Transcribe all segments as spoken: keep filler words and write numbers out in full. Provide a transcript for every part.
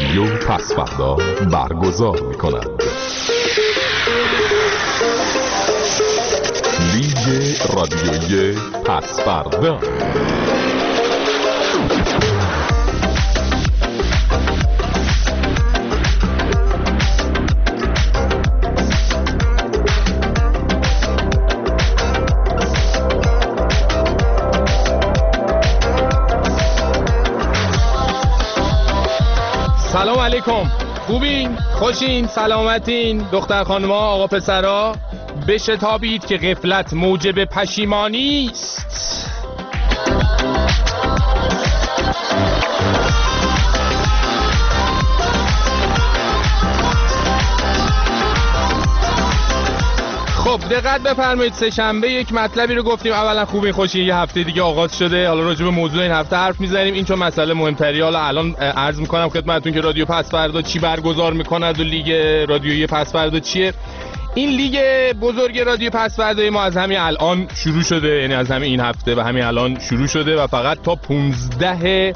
رادیو پس‌فردا برگزار می‌کند. لیگ رادیویی پس‌فردا. سلام علیکم. خوبین؟ خوشین؟ سلامتین؟ دختر خانم‌ها، آقا پسرها، بشتابید که غفلت موجب پشیمانی است. خب دقت بفرمایید، سه شنبه یک مطلبی رو گفتیم. اولا خوبین خوشین، یه هفته دیگه آغاز شده. حالا راجع به موضوع این هفته حرف میزنیم، این چون مسئله مهمتری. حالا الان عرض میکنم خدمتتون که رادیو پس‌فردا چی برگزار میکند و لیگ رادیویی پس‌فردا چیه. این لیگ بزرگ رادیو پس‌فردای ما از همین الان شروع شده، یعنی از همین این هفته و همین الان شروع شده و فقط تا پانزده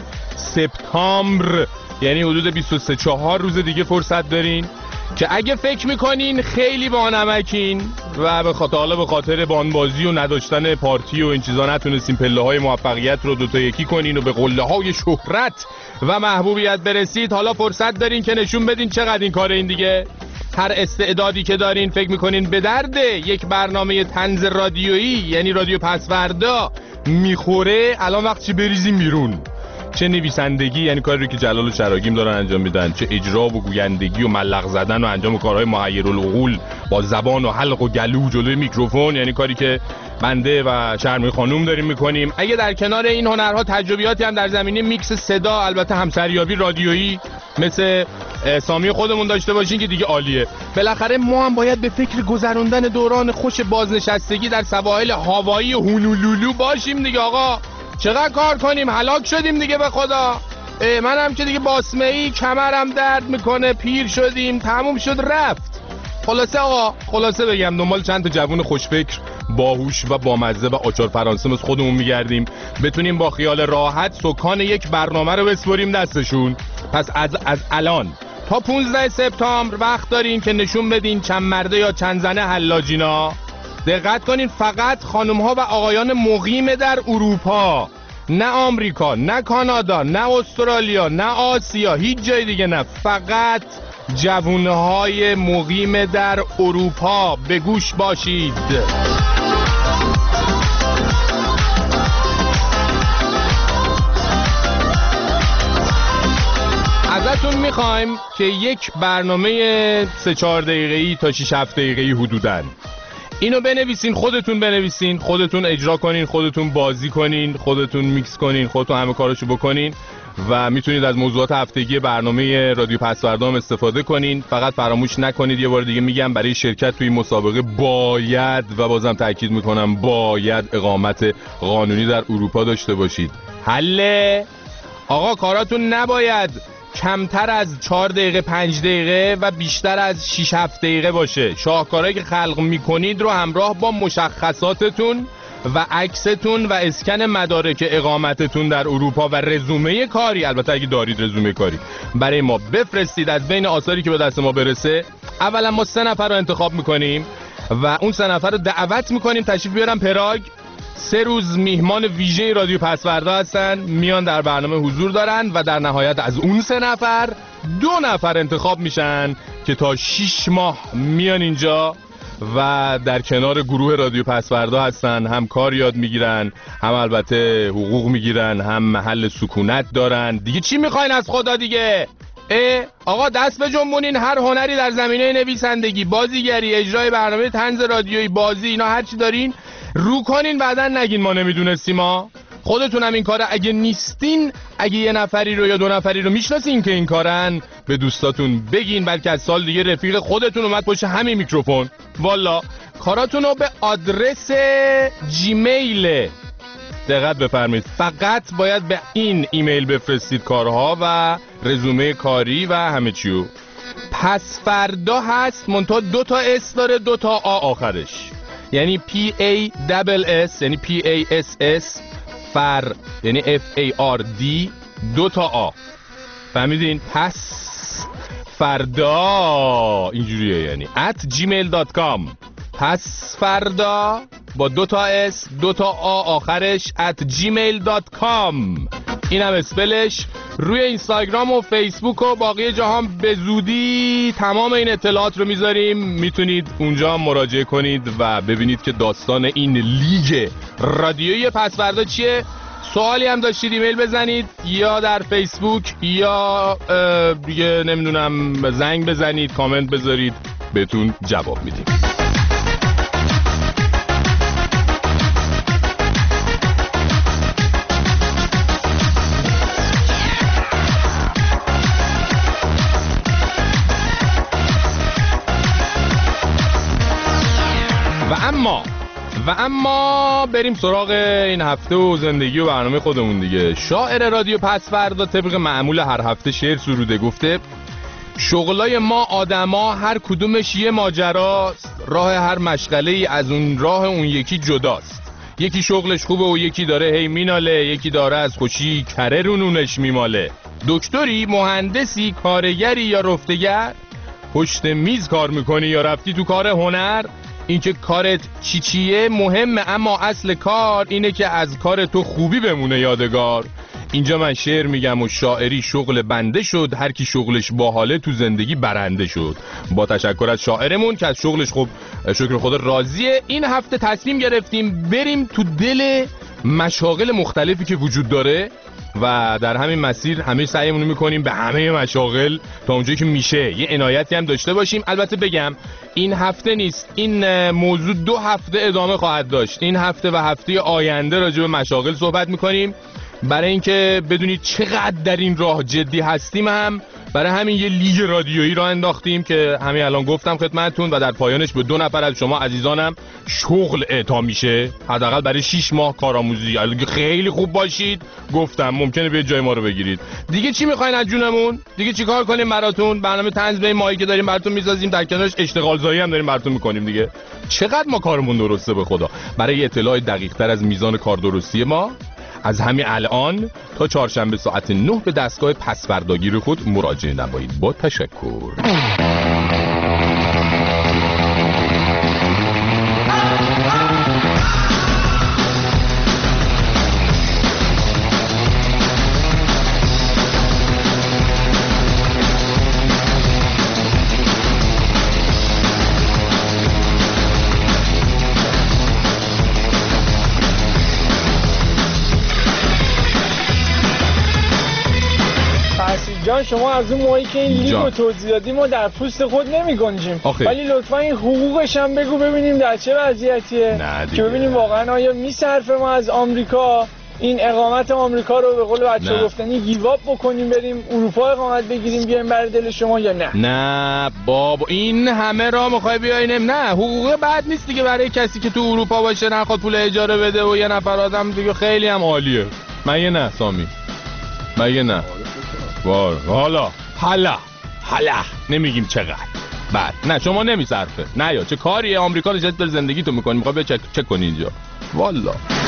سپتامبر، یعنی حدود بیست و سه چهار روز دیگه فرصت دارین که اگه فکر میکنین خیلی بانمکین و به خاطر حالا به خاطر بانبازی و نداشتن پارتی و این چیزا نتونستین پله های موفقیت رو دوتا یکی کنین و به قله های شهرت و محبوبیت برسید، حالا فرصت دارین که نشون بدین چقدر این کار این دیگه. هر استعدادی که دارین فکر میکنین به درد یک برنامه طنز رادیویی یعنی رادیو پس‌فردا میخوره، الان وقت چی بریزین بیرون. چه نویسندگی، یعنی کاری رو که جلال و چراگیم دارن انجام میدن، چه اجرا و گویندگی و ملق زدن و انجام کارهای محیرالعقول با زبان و حلق و گلو جلوی میکروفون، یعنی کاری که بنده و شرمی خانوم داریم میکنیم. اگه در کنار این هنرها تجربیاتی هم در زمینه میکس صدا، البته همسریابی رادیویی مثل سامی خودمون داشته باشین که دیگه عالیه. بالاخره ما هم باید به فکر گذراندن دوران خوش بازنشستگی در سواحل هاوایی هونولولو باشیم دیگه. آقا چقدر کار کنیم، هلاک شدیم دیگه به خدا. منم که دیگه باسمه‌ای، کمرم درد میکنه، پیر شدیم، تموم شد رفت. خلاصه آقا، خلاصه بگم دنبال چند تا جوون خوشفکر، باهوش و بامزه و آچار فرانسه مثل خودمون میگردیم، بتونیم با خیال راحت سکان یک برنامه رو بسپریم دستشون. پس از از الان تا پانزده سپتامبر وقت دارین که نشون بدین چند مرده یا چند زنه حلاجینا. دقت کنین، فقط خانم ها و آقایان مقیم در اروپا، نه آمریکا، نه کانادا، نه استرالیا، نه آسیا، هیچ جای دیگه نه، فقط جوونه های مقیم در اروپا. به گوش باشید. ازتون میخوایم که یک برنامه سه چهار دقیقه‌ای تا شش هفت دقیقه‌ای حدوداً اینو بنویسین، خودتون بنویسین، خودتون اجرا کنین، خودتون بازی کنین، خودتون میکس کنین، خودتون همه کاراشو بکنین و میتونید از موضوعات هفتگی برنامه رادیو پس‌فردا هم استفاده کنین. فقط فراموش نکنید، یه بار دیگه میگم، برای شرکت توی مسابقه باید و بازم تاکید میکنم باید اقامت قانونی در اروپا داشته باشید. حله آقا، کاراتون نباید کمتر از چهار دقیقه پنج دقیقه و بیشتر از شش هفت دقیقه باشه. شاهکارهایی که خلق میکنید رو همراه با مشخصاتتون و عکستون و اسکن مدارک اقامتتون در اروپا و رزومه کاری، البته اگه دارید رزومه کاری، برای ما بفرستید. از بین آثاری که به دست ما برسه، اولا ما سه نفر رو انتخاب میکنیم و اون سه نفر رو دعوت میکنیم تشریف بیارن پراگ. سه روز میهمان ویژه رادیو پس‌فردا هستن، میان در برنامه حضور دارن و در نهایت از اون سه نفر دو نفر انتخاب میشن که تا شش ماه میان اینجا و در کنار گروه رادیو پس‌فردا هستن، هم کار یاد میگیرن، هم البته حقوق میگیرن، هم محل سکونت دارن. دیگه چی میخواین از خدا دیگه؟ اه آقا دست به جنبونین. هر هنری در زمینه نویسندگی، بازیگری، اجرای برنامه طنز رادیویی، بازی، اینا هر چی دارین رو کنین، بعدن نگین ما نمیدونستیم. ما خودتون هم این کاره اگه نیستین، اگه یه نفری رو یا دو نفری رو میشناسین که این کارن، به دوستاتون بگین، بلکه از سال دیگه رفیق خودتون اومد پشت همین میکروفون. والا کاراتون رو به آدرس جیمیل، دقت بفرمایید، فقط باید به این ایمیل بفرستید کارها و رزومه کاری و همه چیو. پس‌فردا هست منتها دو تا اس داره، دو تا آ آخرش، یعنی P A S S، یعنی P A S S، فر یعنی F A R D، دو تا آ. فهمیدین؟ پس فردا اینجوریه، یعنی at جیمیل دات کام. پس فردا با دو تا اس دو تا آ آخرش at جیمیل دات کام. این هم اسپلش. روی اینستاگرام و فیسبوک و باقی جهان به زودی تمام این اطلاعات رو میذاریم، میتونید اونجا مراجعه کنید و ببینید که داستان این لیگ رادیویی پس فردا چیه. سوالی هم داشتید ایمیل بزنید یا در فیسبوک یا دیگه نمیدونم زنگ بزنید، کامنت بذارید، بهتون جواب میدیم. و اما و اما بریم سراغ این هفته و زندگی و برنامه خودمون دیگه. شاعر رادیو پس فردا طبق معمول هر هفته شعر سروده، گفته شغلای ما آدما هر کدومش یه ماجراست، راه هر مشغله ای از اون راه اون یکی جداست. یکی شغلش خوبه و یکی داره هی میناله، یکی داره از خوشی کره رو نونش میماله. دکتری، مهندسی، کارگری یا رفتگر، پشت میز کار میکنی یا رفتی تو کار هنر، اینکه کارت چی چیه مهمه، اما اصل کار اینه که از کار تو خوبی بمونه یادگار. اینجا من شعر میگم و شاعری شغل بنده شد، هر کی شغلش باحاله تو زندگی برنده شد. با تشکر از شاعرمون که از شغلش خوب شکر خدا راضیه. این هفته تصمیم گرفتیم بریم تو دل مشاغل مختلفی که وجود داره و در همین مسیر همه سعیمون رو میکنیم به همه مشاغل تا اونجایی که میشه یه عنایتی هم داشته باشیم. البته بگم این هفته نیست، این موضوع دو هفته ادامه خواهد داشت. این هفته و هفته آینده راجع به مشاغل صحبت میکنیم. برای اینکه بدونید چقدر در این راه جدی هستیم هم برای همین یه لیگ رادیویی راه انداختیم که همین الان گفتم خدمتتون و در پایانش به دو نفر از شما عزیزانم شغل اعطا میشه، حداقل برای شش ماه کارآموزی. اگه خیلی خوب باشید گفتم ممکنه بیاید جای ما رو بگیرید. دیگه چی میخواین از جونمون؟ دیگه چیکار کنیم براتون؟ برنامه طنز به ماهی که داریم براتون میسازیم، در کنارش اشتغال زایی هم داریم براتون میکنیم دیگه. چقدر ما کارمون درسته به خدا. برای اطلاع دقیق‌تر از میزان کار درستی ما از همین الان تا چهارشنبه ساعت نه به دستگاه پسورداگیر خود مراجعه نمایید. با تشکر. جان شما از اون موقعی که این لیگ رو توضیح دادیم ما در پوست خود نمی گنجیم، ولی لطفا این حقوقش هم بگو ببینیم در چه وضعیتیه که ببینیم واقعا آیا میصرفه ما از آمریکا این اقامت آمریکا رو به قول بچه‌ها گفتنی گیواب بکنیم بریم اروپا اقامت بگیریم بیایم بر دل شما یا نه؟ نه بابا این همه را میخوای بیاینم؟ نه، حقوق بد نیست دیگه برای کسی که تو اروپا باشه نخواد پول اجاره بده و یه نفر آدم دیگه خیلی هم عالیه. مگه نه سامی؟ مگه نه؟ وار حالا حالا حالا نمیگیم چقدر بعد نه شما نمیصرفه نه یا چه کاریه آمریکا نشسته داره زندگی تو میکنی میخوای بیا چک چک کنی اینجا والا.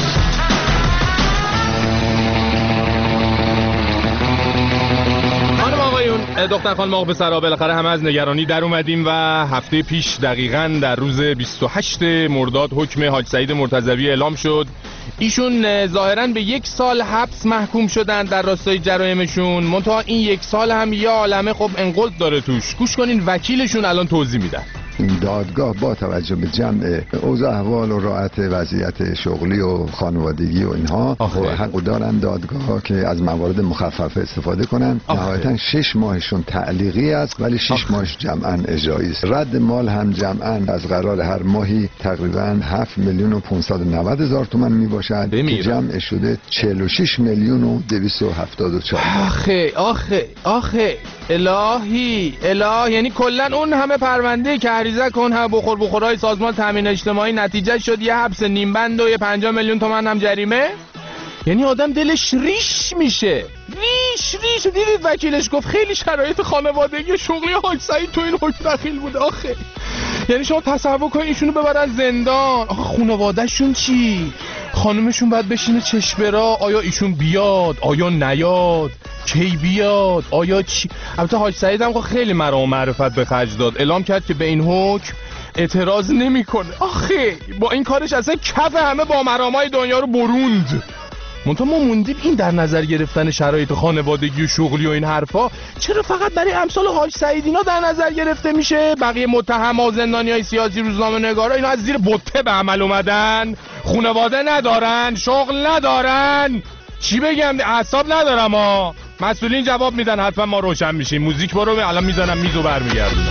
خانم آقایون دختر خانم آقا پسرها بالاخره همه از نگرانی در اومدیم و هفته پیش دقیقاً در روز بیست و هشتم مرداد حکم حاج سعید مرتضوی اعلام شد. ایشون ظاهراً به یک سال حبس محکوم شدن در راستای جرایمشون، منتها این یک سال هم یه عالمه خب انقلت داره توش. گوش کنین وکیلشون الان توضیح میدن. دادگاه با توجه به جمع اوضاع احوال و راحت وضعیت شغلی و خانوادگی و اینها حق دارن دادگاه که از موارد مخففه استفاده کنن. نهایتا شش ماهشون تعلیقی است ولی شش آخه. ماهش جمعا اجرایی است. رد مال هم جمعا از قرار هر ماهی تقریبا هفت میلیون و پانصد و نود هزار تومان می باشد که جمع شده چهل و شش میلیون و دویست و هفتاد و چهار. آخه آخه آخه الهی اله، یعنی کلا اون همه پرونده که عریضه کن هم بخور بخورای سازمان تامین اجتماعی نتیجه شد یه حبس نیم بند و یه پنجاه میلیون تومان هم جریمه. یعنی آدم دلش ریش میشه، ریش ریش. دیدید وکیلش گفت خیلی شرایط خانوادگی شغلی حاج سعید تو این حکم دخیل بوده. آخه یعنی شما تصور کنید ایشونو ببرن زندان، آخه خانواده‌شون چی؟ خانومشون باید بشینه چشم برا، آیا ایشون بیاد آیا نیاد؟ کی بیاد؟ آیا چی؟ البته حاج سعید هم خیلی مرام و معرفت به خرج داد، اعلام کرد که به این حکم اعتراض نمیکنه. آخه با این کارش اصلا کف همه با مرامای دنیا رو بروند. منتها ما موندیم این در نظر گرفتن شرایط خانوادگی و شغلی و این حرفا چرا فقط برای امثال حاج سعید اینا در نظر گرفته میشه؟ بقیه متهما، زندانیای سیاسی، روزنامه‌نگارا اینا از زیر بته به عمل اومدن، خانواده ندارن، شغل ندارن. چی بگم؟ اعصاب ندارم ها. مسئولین جواب میدن، حتما ما روشن میشیم. موزیک برو، الان میزنم میزو برمیگردونم.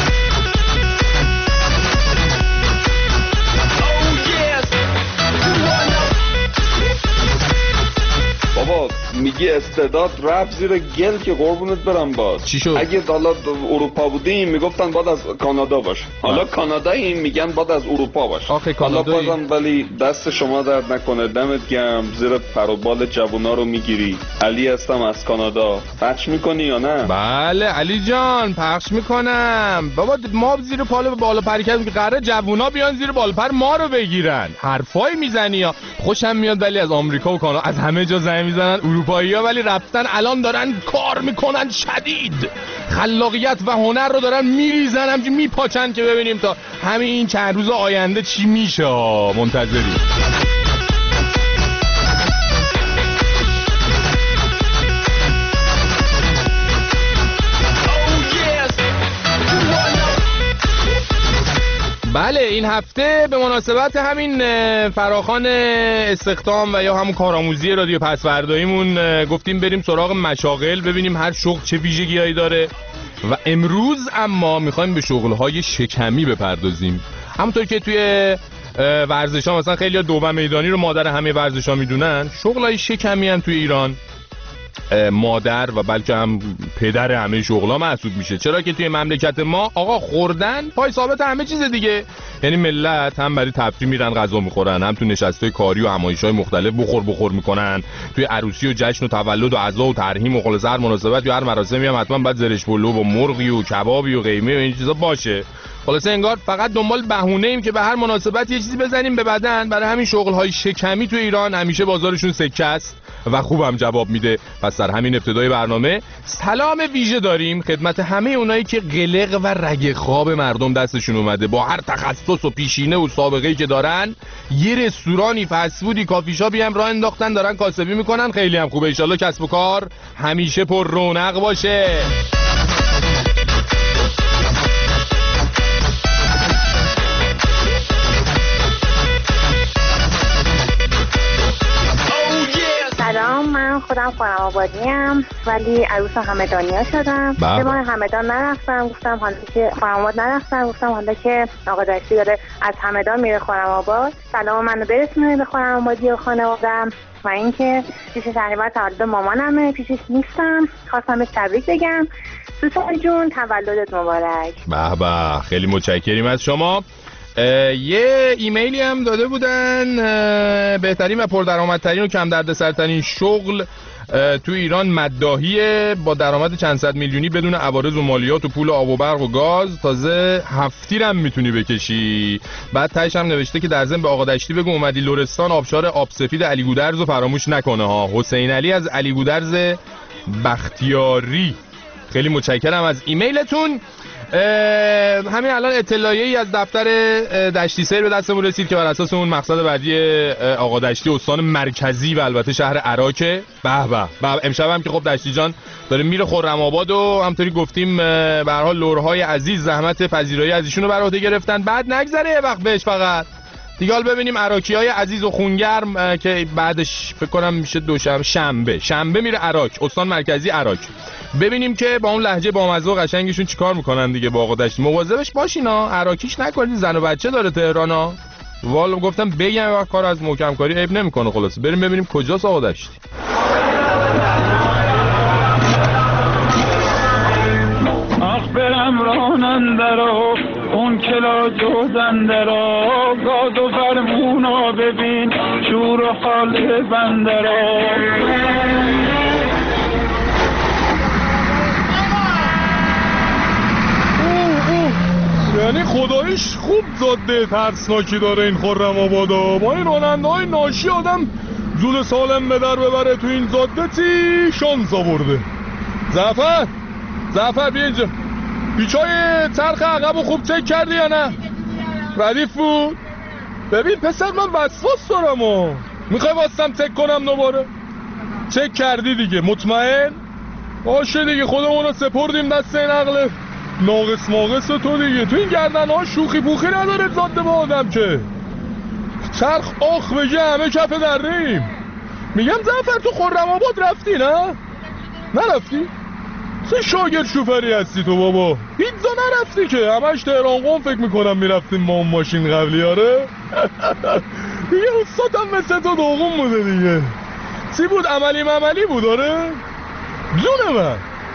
بابا میگی استعداد رفت زیر گل که قربونت برم. باز چی شد؟ اگه حالا اروپا بودیم میگفتن بعد از کانادا باش، حالا کانادایی میگن بعد از اروپا باش. آخه حالا بازم ولی دست شما درد نکنه، دمت گرم، زیر پر و بال جوونا رو میگیری. علی هستم از کانادا. پخش میکنی یا نه؟ بله علی جان پخش میکنم. بابا ما زیر پال بالا پری کردیم که قراره جوونا بیان زیر بالا پر ما رو بگیرن. حرفای میزنی یا خوشم میاد، ولی از آمریکا و کانادا از همه جا زنگ میزنن اروپایی‌ها، ولی رفتن الان دارن کار میکنن شدید، خلاقیت و هنر رو دارن میریزن، همچنین میپاچن که ببینیم تا همین چند روز آینده چی میشه. منتظریم. بله این هفته به مناسبت همین فراخوان استخدام و یا همون کارآموزی رادیو پسورداییمون گفتیم بریم سراغ مشاغل، ببینیم هر شغل چه ویژگی‌هایی داره. و امروز اما میخوایم به شغل‌های شکمی بپردازیم. همونطور که توی ورزش‌ها مثلا خیلی‌ها دوم میدانی رو مادر همه ورزش‌ها میدونن، شغل‌های شکمی هم توی ایران مادر و بلکه هم پدر همه شغلا محسوب میشه. چرا که توی مملکت ما آقا خوردن پای ثابت همه چیز دیگه. یعنی ملت هم برای تفریح میرن غذا میخورن، هم تو نشستای کاری و همایش‌های مختلف بخور بخور میکنن، توی عروسی و جشن و تولد و عزا و ترحیم و خلاص هر مناسبت یا هر مراسمی هم حتما باید زرش پلو و مرغی و کبابی و قیمه و این چیزا باشه. خلاصه انگار فقط دنبال بهونه ایم که به هر مناسبت یه چیزی بزنیم به بدن. برای همین شغل‌های شکمی تو ایران همیشه بازارشون سکه است و خوبم جواب میده. پس در همین ابتدای برنامه سلام ویژه داریم خدمت همه اونایی که قلق و رگ خواب مردم دستشون اومده، با هر تخصص و پیشینه و سابقه‌ای که دارن یه رستورانی، فست فودی، کافی شاپی هم راه انداختن، دارن کاسبی میکنن. خیلی هم خوبه. ان شاءالله کسب و کار همیشه پر رونق باشه. سلام، من خودم خرم‌آبادیم ولی عروس همدانیا شدم. به ما همدان نرفتم، گفتم حالا که خرم‌آباد نرفتم، گفتم حالا که آقا داشتی داره از همدان میره خرم‌آباد، سلام منو برسونه به خرم‌آبادی و خانواده‌ام. و اینکه پیش تقریبا تولد مامانمه، پیشش نیستم، خواستم بهش تبریک بگم. دوستان جون تولدت مبارک. به به، خیلی متشکریم از شما. یه ایمیلی هم داده بودن، بهترین و پردرآمدترین و کم دردسرترین شغل تو ایران مداحیه، با درآمد چند صد میلیونی بدون عوارض و مالیات و پول آب و برق و گاز، تازه هفتیر هم میتونی بکشی. بعد تهش هم نوشته که در ضمن به آقا دشتی بگو اومدی لرستان آبشار آب سفید علی گودرز رو فراموش نکنه ها. حسین علی از علی گودرز بختیاری. خیلی متشکرم از ایمیلتون. همین الان اطلاعیه ای از دفتر دشتی سیر به دستمون رسید که بر اساس اون مقصد بعدی آقا دشتی استان مرکزی و البته شهر عراقه. به به، امشب هم که خب دشتی جان داره میره خرم‌آباد و همونطوری گفتیم به هر حال لورهای عزیز زحمت پذیرایی از ایشونو بر عهده گرفتن. بعد نگذره یه وقت بهش فقط دیگه. حال ببینیم عراقیای عزیز و خونگرم که بعدش فکر کنم میشه دوشنبه شنبه شنبه میره عراق، استان مرکزی عراق، ببینیم که با اون لهجه بامزه و قشنگشون چیکار میکنن دیگه. با آقا دشتی مواظبش باشینا، عراقیش نکنید، زن و بچه داره تهرانا. والا گفتم بگم وقت کار از محکم کاری عیب نمیکنه. خلاص بریم ببینیم کجاست آقا دشتی. آخ برم راننده رو اون کلا جوزنده رو، گاز و فرمونا ببین شور و حال بنده رو. یعنی خدایش خوب زاده ترسناکی داره این خرم‌آبادا. با این راننده های ناشی آدم جون سالم به در ببره تو این زاده تی شانس آورده. زعفر زعفر بیا اینجا. پیچای چرخ عقبو خوب چک کردی یا نه؟ ردیف بود؟ ببین پسر من وسواس دارم و میخوای واسم چک کنم دوباره؟ چک کردی دیگه مطمئن؟ باشه دیگه خودمونو سپردیم دست این عقل ناقص ماقص تو دیگه. تو این گردن ها شوخی پوخی نداره زاده با آدم که چرخ آخ بگه همه کف دریم. میگم زعفر تو خرم آباد رفتی نه؟ نرفتی؟ سه شاگرد شوفری هستی تو بابا. پیتزا نرفتی که همش تهران قم فکر میکنم میرفتیم ما اون ماشین قبلی. آره دیگه استادم مثل تو دوغم بوده دیگه. چی بود عملی مملی بود؟ آره جون من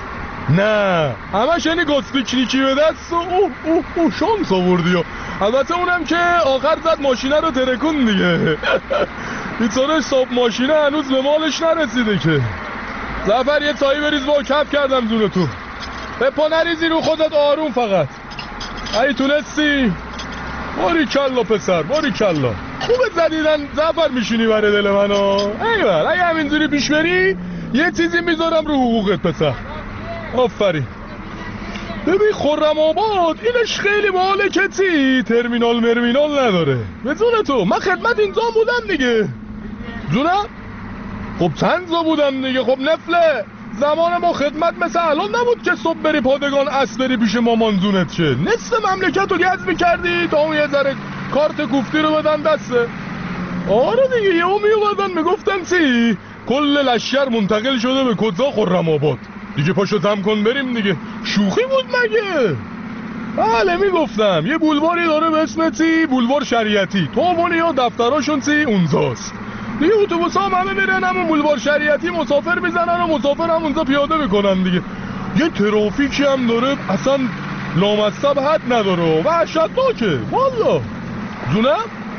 نه همش یعنی گاز پیکنیکی به دست و اوه اوه اوه شانس آوردی. البته اونم که آخر زد ماشینه رو ترکون دیگه. بیچاره صاحب ماشینه هنوز به مالش نرسیده که. زعفر یه تایی بریز با کف کردم زونه تو. به پا نریزی رو خودت آروم فقط. ای تونستی؟ باری کلا پسر باری کلا. خوبت زدیدن زعفر میشینی برای دل منو. ایوال اگه همینجوری پیش بری یه چیزی میذارم رو حقوقت پسر. آفرین. ببین خرم آباد اینش خیلی باحاله که چی ترمینال مرمینال نداره. به زونه تو من خدمت اینجا بودم دیگه. جونم؟ خب چند زا بودم دیگه. خب نفله زمان ما خدمت مثل الان نبود که صبح بری پادگان اس بری پیش مامان زونت شه. نصف مملکت رو گز میکردی تا اون یه ذره کارت کوفتی رو بدن دسته. آره دیگه یه او میومدن میگفتن چی کل لشکر منتقل شده به کجا؟ خرم آباد. دیگه پاشو دم کن بریم دیگه. شوخی بود مگه؟ بله میگفتم یه بولواری داره به اسم چی بولوار شریعتی. تو اونی ها دفتراشون چی اونجاست دیگه. اتوبوس ها همه میرن همون بولوار شریعتی مسافر میزنن و مسافر هم اونجا پیاده میکنن دیگه. یه ترافیکی هم داره اصلا لامصب حد نداره و وحشتناکه والا. جونم؟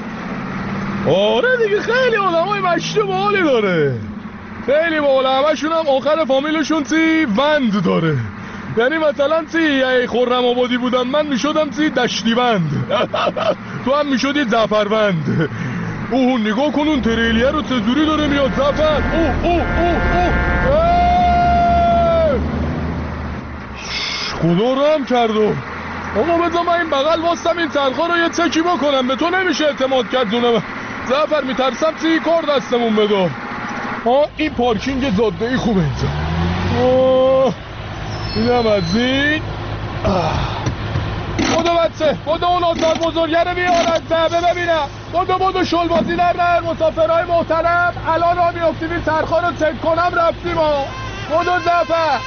آره دیگه خیلی آدمای مشتی باحالی داره. خیلی باحال. همشون هم آخر فامیلشون چی وند داره. یعنی مثلا چی ای خرم آبادی بودم من میشدم چی دشتی وند. تو هم میشدی زعفروند. اوه نگاه کن اون تریلیه رو چجوری داره میاد زعفر. اوه اوه اوه اوه خدا رحم کردو. آقا بذار من این بغل واسم این چرخا رو یه چکی بکنم. به تو نمیشه اعتماد کرد جونم زعفر. میترسم چی کار دستمون بده. ها این پارکینگ زاده ای خوبه اینجا. آه اینم از این. بودو بچه بودو اون استاد بزرگه رو بیار از زعبه ببینم. بودو بودو شل بازی در در مسافرهای محترم. الان را میافتیم این چرخا رو چک کنم رفتیم ها. بودو زعفر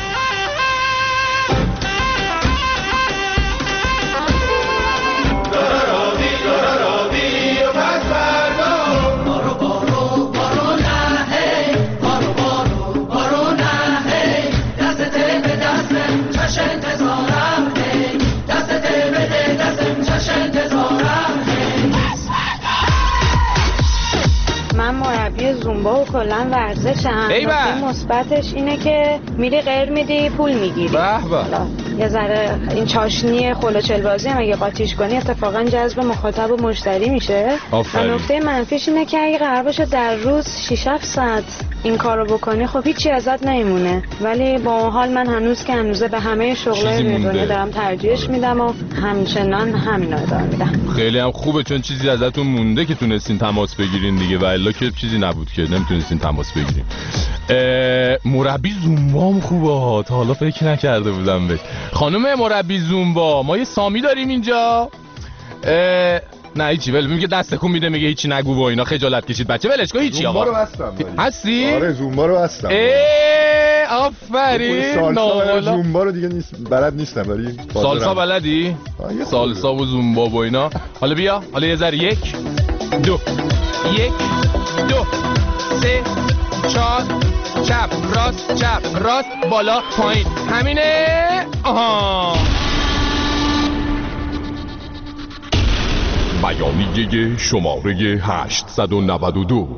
زومبا و کلن ورزشم. نکته مثبتش اینه که میری غیر میدی پول میگیری. به به. یه ذره این چاشنی خلوچل بازی هم اگه قاطیش کنی اتفاقا جذب مخاطب و مشتری میشه. و نکته منفیش اینه که اگه قرار باشه در روز شش هفت ساعت این کارو بکنی خب هیچی ازت نمیمونه. ولی با اون حال من هنوز که هنوزه به همه شغلای دنیا دارم ترجیحش میدم و همچنان همینا ادامه میدم. خیلی هم خوبه چون چیزی ازتون مونده که تونستین تماس بگیرین دیگه. و الا که چیزی نبود که نمیتونستین تماس بگیرین. مربی زومبا هم خوبه. تا حالا فکر نکرده بودم بهش. خانم مربی زومبا ما یه سامی داریم اینجا. نه هیچی ول میگه دست تکون میده میگه هیچی نگو و اینا. خجالت کشید بچه ولش کن. هیچی آقا زومبا رو بستم. هستی؟ آره زومبا رو بستم. اه آفرین. سالسا زومبا رو دیگه نیست بلد نیستم ولی سالسا بلدی؟ سالسا و زومبا و اینا. حالا بیا حالا یه ذره یک دو یک دو سه چهار چپ راست چپ راست بالا پایین همینه. آها بیانیه شماره هشتصد و نود و دو.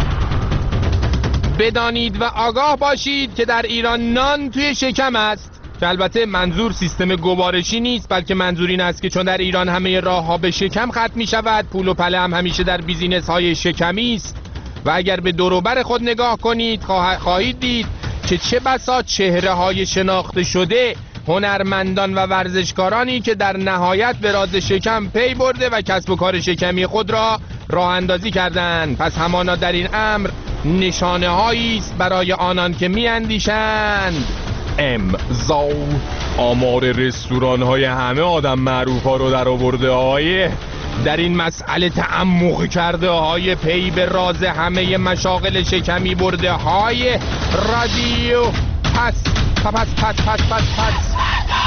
بدانید و آگاه باشید که در ایران نان توی شکم است که البته منظور سیستم گوارشی نیست، بلکه منظور این است که چون در ایران همه راه ها به شکم ختم می شود، پول و پله هم همیشه در بیزینس های شکمی است و اگر به دور و بر خود نگاه کنید خواهید دید که چه بسا چهره های شناخته شده، هنرمندان و ورزشکارانی که در نهایت به راز شکم پی برده و کسب و کار شکمی خود را راه اندازی کردند. پس همانا در این امر نشانه هایی است برای آنان که می اندیشند. امضا آمار رستوران های همه آدم معروف ها رو در آورده های در این مسئله تعمق کرده های پی به راز همه مشاغل شکمی برده های رادیو پس پس پس پس پس پس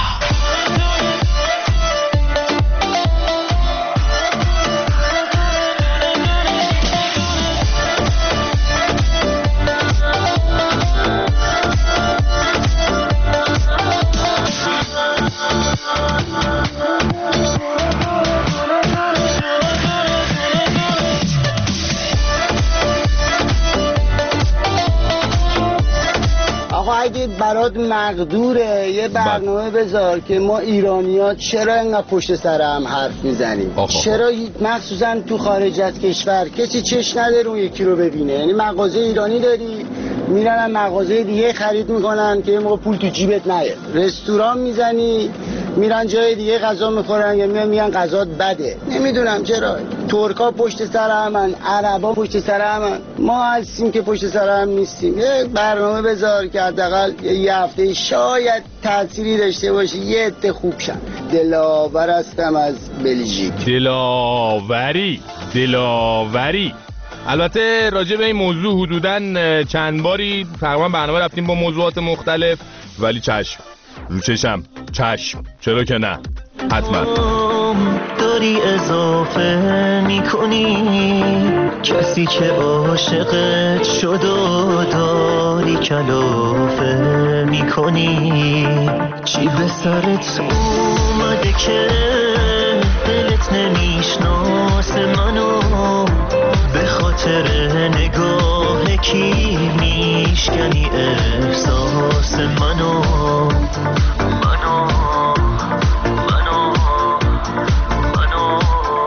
اگه برات مقدوره یه برنامه بذار که ما ایرانی‌ها چرا اینقدر پشت سر هم حرف میزنیم، چرا مخصوصا تو خارج از کشور کسی چش نداره اون یکی رو ببینه. یعنی مغازه ایرانی داری میرن مغازه دیگه خرید میکنن که ما پول تو جیبت نیاد، رستوران میزنی میرن جای دیگه غذا میخورن یا میان میگن غذات بده. نمیدونم چرا ترکا پشت سر همن، عربا پشت سر همن، ما هستیم که پشت سر هم نیستیم. یه برنامه بذار که حداقل یه هفته شاید تأثیری داشته باشه، یه عده خوب شن. دلاور هستم از بلژیک. دلاوری دلاوری البته راجع به این موضوع حدوداً چند باری تقریبا برنامه رفتیم با موضوعات مختلف، ولی چشم رو چشم چشم چرا که نه، حتما داری اضافه میکنی کسی که عاشقت شد و داری کلافه میکنی. چی به سرت اومده که دلت نمیشناس منو، به خاطر نگاه کی میشکنی احساس منو منو منو منو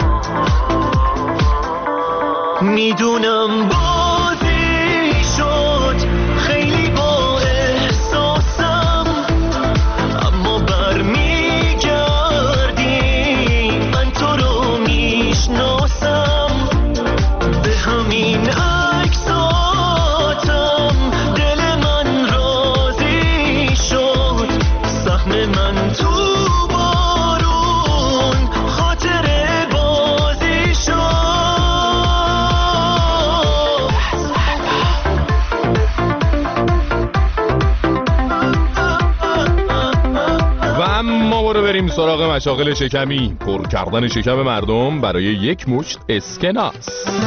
میدونم بازی شد خیلی با احساسم، اما برمیگردی من تو رو میشناسم. به همین عکساتم دل من راضی شد، سهم من تو بارون خاطر بازی شد. و اما برو بریم سراغ مشاغل شکمی، پر کردن شکم مردم برای یک مشت اسکناس.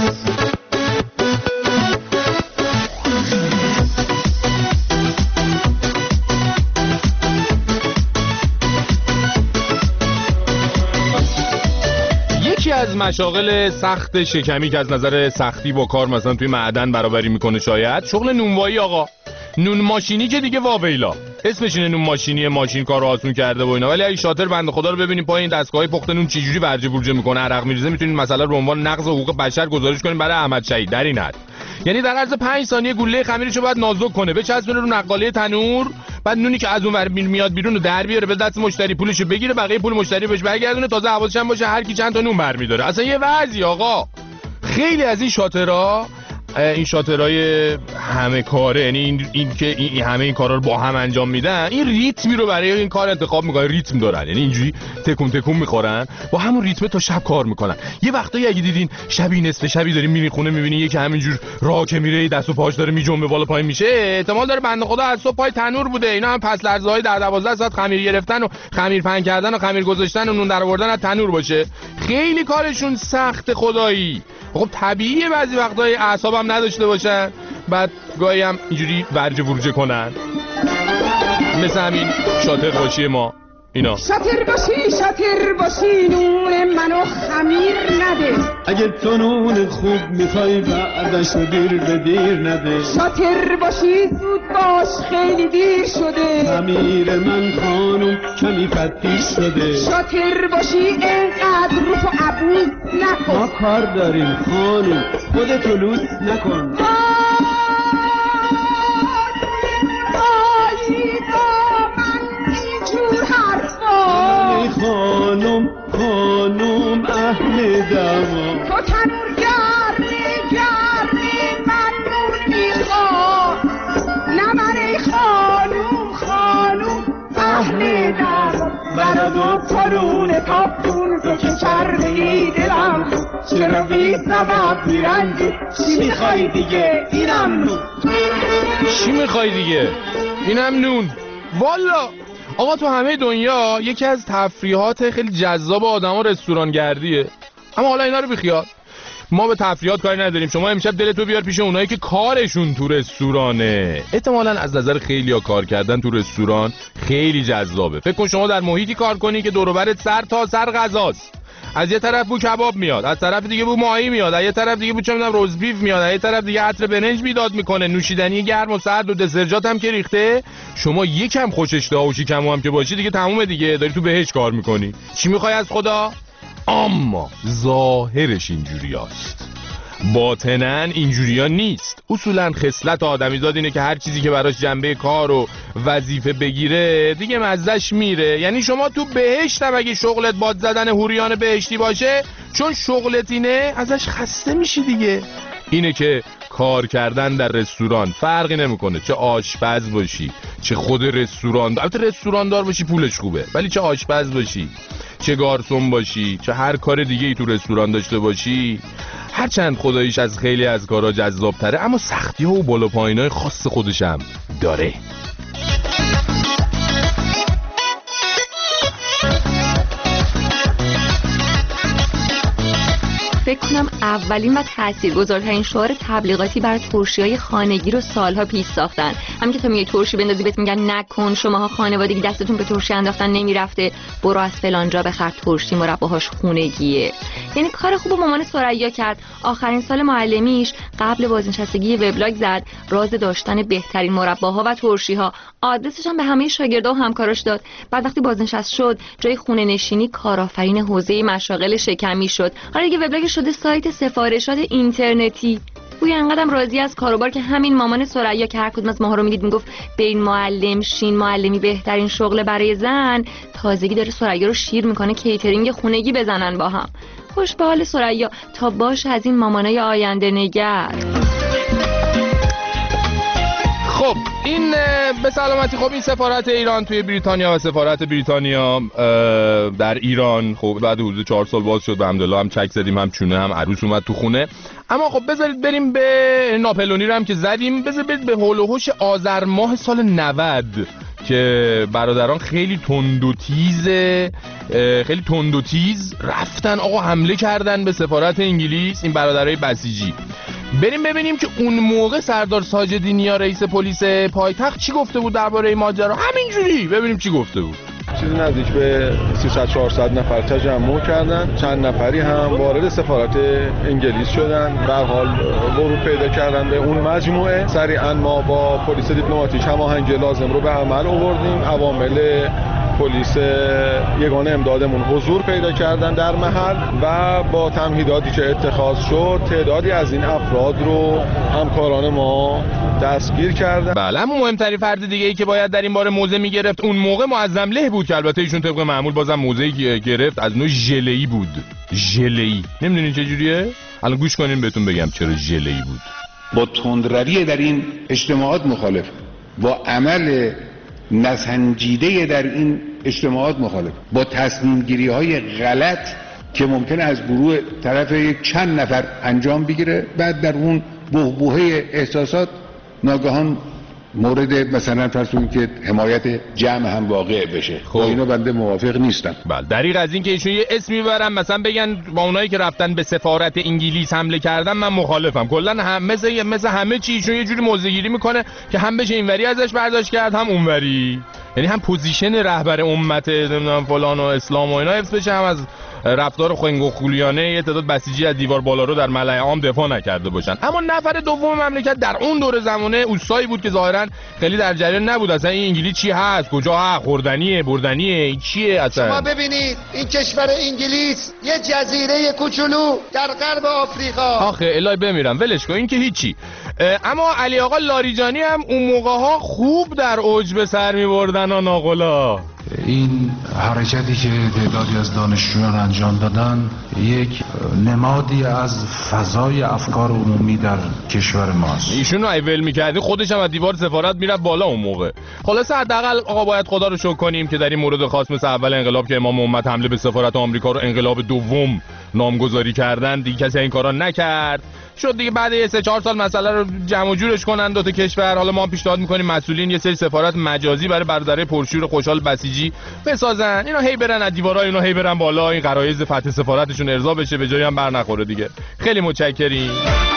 یکی از مشاغل سخت شکمی که از نظر سختی با کار مثلا توی معدن برابری میکنه شاید شغل نونوایی. آقا نون ماشینی که دیگه واویلا اسمش اینه، نون ماشینی، ماشین کارو آسون کرده و اینا، ولی اگه شاطر بنده خدا رو ببینیم پای این دستگاهی پخت نون چجوری ورجه بورجه میکنه، عرق میریزه، میتونید مثلا رو به عنوان نقض حقوق بشر گزارش کنیم برای احمد شهید. در این حد یعنی در عرض پنج ثانیه گوله خمیرشو باید نازک کنه، بچسبونه رو نقاله تنور، بعد نونی که از اون ور میاد بیرون رو در بیاره به دست مشتری، پولشو بگیره، بقیه پول مشتری بهش برگردونه، تازه حواسش هم باشه هر کی چند تا نون برمی‌داره. اصلا یه وضعی آقا. خیلی از این شاطرها، این شاطرای همه کاره، یعنی این, این که این همه این کارا رو با هم انجام میدن، این ریتمی رو برای این کار انتخاب میکنن، ریتم دارن، یعنی اینجوری تکون تکون میخورن با همون ریتم تا شب کار میکنن. یه وقتایی اگه دیدین شبی نصف شبی دارین میرین خونه میبینین یکی همینجور راه که میره دست و پاش داره میجنبه بالا پای میشه، احتمال داره بنده خدا از صبح پای تنور بوده. اینا هم پس لرزه‌های در دوازده ساعت خمیر گرفتن و خمیر پهن کردن و خمیر گذاشتن و نون درآوردن از تنور باشه. خیلی کارشون سخت خدایی. خب طبیعیه بعضی وقتای اعصابم نداشته باشن، بعد گاهی هم اینجوری ورجه ورجه کنن، مثل همین شاطر باشی ما. اینا. شاطر باشی شاطر باشی نون منو خمیر نده. اگه تو نون خوب میخوای بعدش دیر به دیر نده. شاطر باشی زود باش خیلی دیر شده. خمیر من خانم کمی فتیر شده. شاطر باشی اینقدر رو تو عبوز نکن. ما کار داریم خانم خودتو لوس نکن. خانم خانم اهل دما تو تنور گرمی گرمی من نور میخوام نه من ای خانم خانم اهل دما برد و پرون تافتون تو که چرمی دلم چرا بی سبب میرنجی چی میخوای دیگه اینم نون چی میخوای دیگه اینم نون والا. آقا تو همه دنیا یکی از تفریحات خیلی جذاب آدما رستورانگردیه، اما حالا اینا رو بیخیال، ما به تفریحات کاری نداریم. شما امشب دلتو بیار پیش اونایی که کارشون تو رستورانه. احتمالاً از نظر خیلیا کار کردن تو رستوران خیلی جذابه. فکر کن شما در محیطی کار کنی که دور و برت سر تا سر غذاست. از یه طرف بو کباب میاد، از طرف دیگه بو ماهی میاد، از یه طرف دیگه بو چه میدونم روز بیف میاد، از یه طرف دیگه عطر برنج بیداد میکنه، نوشیدنی گرم و سرد و دسرجات هم که ریخته. شما یکم خوش اشتها و شیکمو هم که باشی دیگه تمومه دیگه، داری تو بهش کار میکنی. چی میخوای از خدا؟ اما ظاهرش اینجوریاست، باطناً اینجوریا نیست. اصولاً خصلت آدمیزاد اینه که هر چیزی که براش جنبه کار و وظیفه بگیره دیگه مزهش میره. یعنی شما تو بهشت هم اگه شغلت باد زدن حوریان بهشتی باشه، چون شغلت اینه ازش خسته میشی دیگه. اینه که کار کردن در رستوران فرقی نمیکنه، چه آشپز باشی چه خود رستوران، البته رستوران دار باشی پولش خوبه، ولی چه آشپز باشی چه گارسون باشی چه هر کار دیگه ای تو رستوران داشته باشی، هرچند خداییش از خیلی از کارا جذاب تره، اما سختی ها و بالا پایینای خاص خودش هم داره. فکر کنم اولین و تاثیرگذارترین شعار تبلیغاتی برای ترشی‌های خانگی رو سالها پیش ساختن. هم که تو میگی ترشی بندازی بهت میگن نکن، شماها خانوادگی دستتون به ترشی انداختن نمیرفته، برو از فلان جا بخر ترشی مرباهاش خونگیه. یعنی کار خوب مامان ثریا کرد. آخرین سال معلمیش قبل بازنشستگی وبلاگ زد، راز داشتن بهترین مرباها و ترشی‌ها، آدرسش هم به همه شاگردا و همکاراش داد. بعد وقتی بازنشست شد جای خونه نشینی کارآفرین حوزه مشاغل شکمی شد. حالا دیگه وبلاگ شده سایت سفارشات اینترنتی. بوی انقدرم راضی از کاروبار که همین مامان ثریا که هر کدوم از ماها رو میدید میگفت بین معلم شین معلمی بهترین شغل برای زن، تازگی داره ثریا رو شیر میکنه کیترینگ خونگی بزنن با هم. خوش به حال ثریا، تا باش از این مامانای آینده نگر. خب این به سلامتی. خب این سفارت ایران توی بریتانیا و سفارت بریتانیا در ایران خب بعد حدود چهار سال باز شد، الحمدلله هم چک زدیم، هم چونه، هم عروس اومد تو خونه. اما خب بذارید بریم به ناپلونی رو هم که زدیم، بذارید به هول و هوش آذر ماه سال نود که برادران خیلی تند و تیز خیلی تند و تیز رفتن آقا حمله کردن به سفارت انگلیس، این برادرای بسیجی. بریم ببینیم که اون موقع سردار ساجدی نیا رئیس پلیس پایتخت چی گفته بود درباره این ماجرا. همینجوری ببینیم چی گفته بود. چیزی نزدیک به سیصد چهارصد نفر تجمع کردن، چند نفری هم وارد سفارت انگلیس شدن، به هر حال ورود پیدا کردن به اون مجموعه. سریعا ما با پلیس دیپلماتیک هماهنگی لازم رو به عمل آوردیم. عوامل پلیس یگانه امدادمون حضور پیدا کردن در محل و با تمهیداتی که اتخاذ شد تعدادی از این افراد رو همکاران ما دستگیر کردن. بله، اما مهمترین فرد دیگه ای که باید در این باره موضع میگرفت اون موقع معظم له بود که البته ایشون طبق معمول بازم موضعی گرفت از نوع ژله‌ای بود. ژله‌ای نمیدونین چه جوریه؟ الان گوش کنین بهتون بگم چرا ژله‌ای بود. با تندروی در این اجتماعات مخالف، با عمل نسنجیده در این اجتماعات مخالف، با تصمیم گیری های غلط که ممکنه از گروه طرف یک چند نفر انجام بگیره، بعد در اون بحبوحه احساسات ناگهان مورد مثلا فرض کنید که حمایت جمع هم واقع بشه. خب با اینا بنده موافق نیستم. بله، دریغ از این که ایشون یه اسمی ببرن مثلا بگن با اونایی که رفتن به سفارت انگلیس حمله کردن من مخالفم. کلا هم مثل مثل همه چی ایشون یه جوری موضع گیری میکنه که هم بشه اینوری ازش برداشت کرد هم اونوری. یعنی هم پوزیشن رهبر امت نمیدونم فلان و اسلام و اینا حفظ بشه، هم از رفتار خنگ و خولیانه یه تعداد بسیجی از دیوار بالا رو در ملأ عام دفاع نکرده باشن. اما نفر دوم مملکت در اون دور زمانه اوستایی بود که ظاهرا خیلی در جریان نبود اصلا این انگلیس چی هست، کجا هست، خوردنیه، بردنیه، این چیه اصلا. شما ببینید این کشور انگلیس یه جزیره کوچولو در غرب آفریقا. آخه الهی بمیرم ولش کن، این که هیچی. اما علی آقا لاریجانی هم اون موقع ها خوب در اوج به سر می‌بردن و ناقلا. این حرکتی که تعدادی از دانشجویان انجام دادن یک نمادی از فضای افکار عمومی در کشور ماست. ایشون رو ایول می‌کردی خودش هم از دیوار سفارت میرفت بالا اون موقع. خلاصه حداقل آقا باید خدا رو شکر کنیم که در این مورد خاص مثل اول انقلاب که امام امت حمله به سفارت آمریکا رو انقلاب دوم نامگذاری کردن، دیگه کسی این کارا نکرد. شد دیگه بعد یه سه چهار سال مسئله رو جمع و جورش کنن دو تا کشور. حالا ما پیشنهاد می‌کنیم مسئولین یه سری سفارت مجازی برای برادرای پرشور خوشحال بسیجی بسازن، اینا هی برن از دیوارا، اینا هی برن بالا، این غرایز فتح سفارتشون ارضا بشه، به جایی هم بر نخوره دیگه. خیلی متشکریم.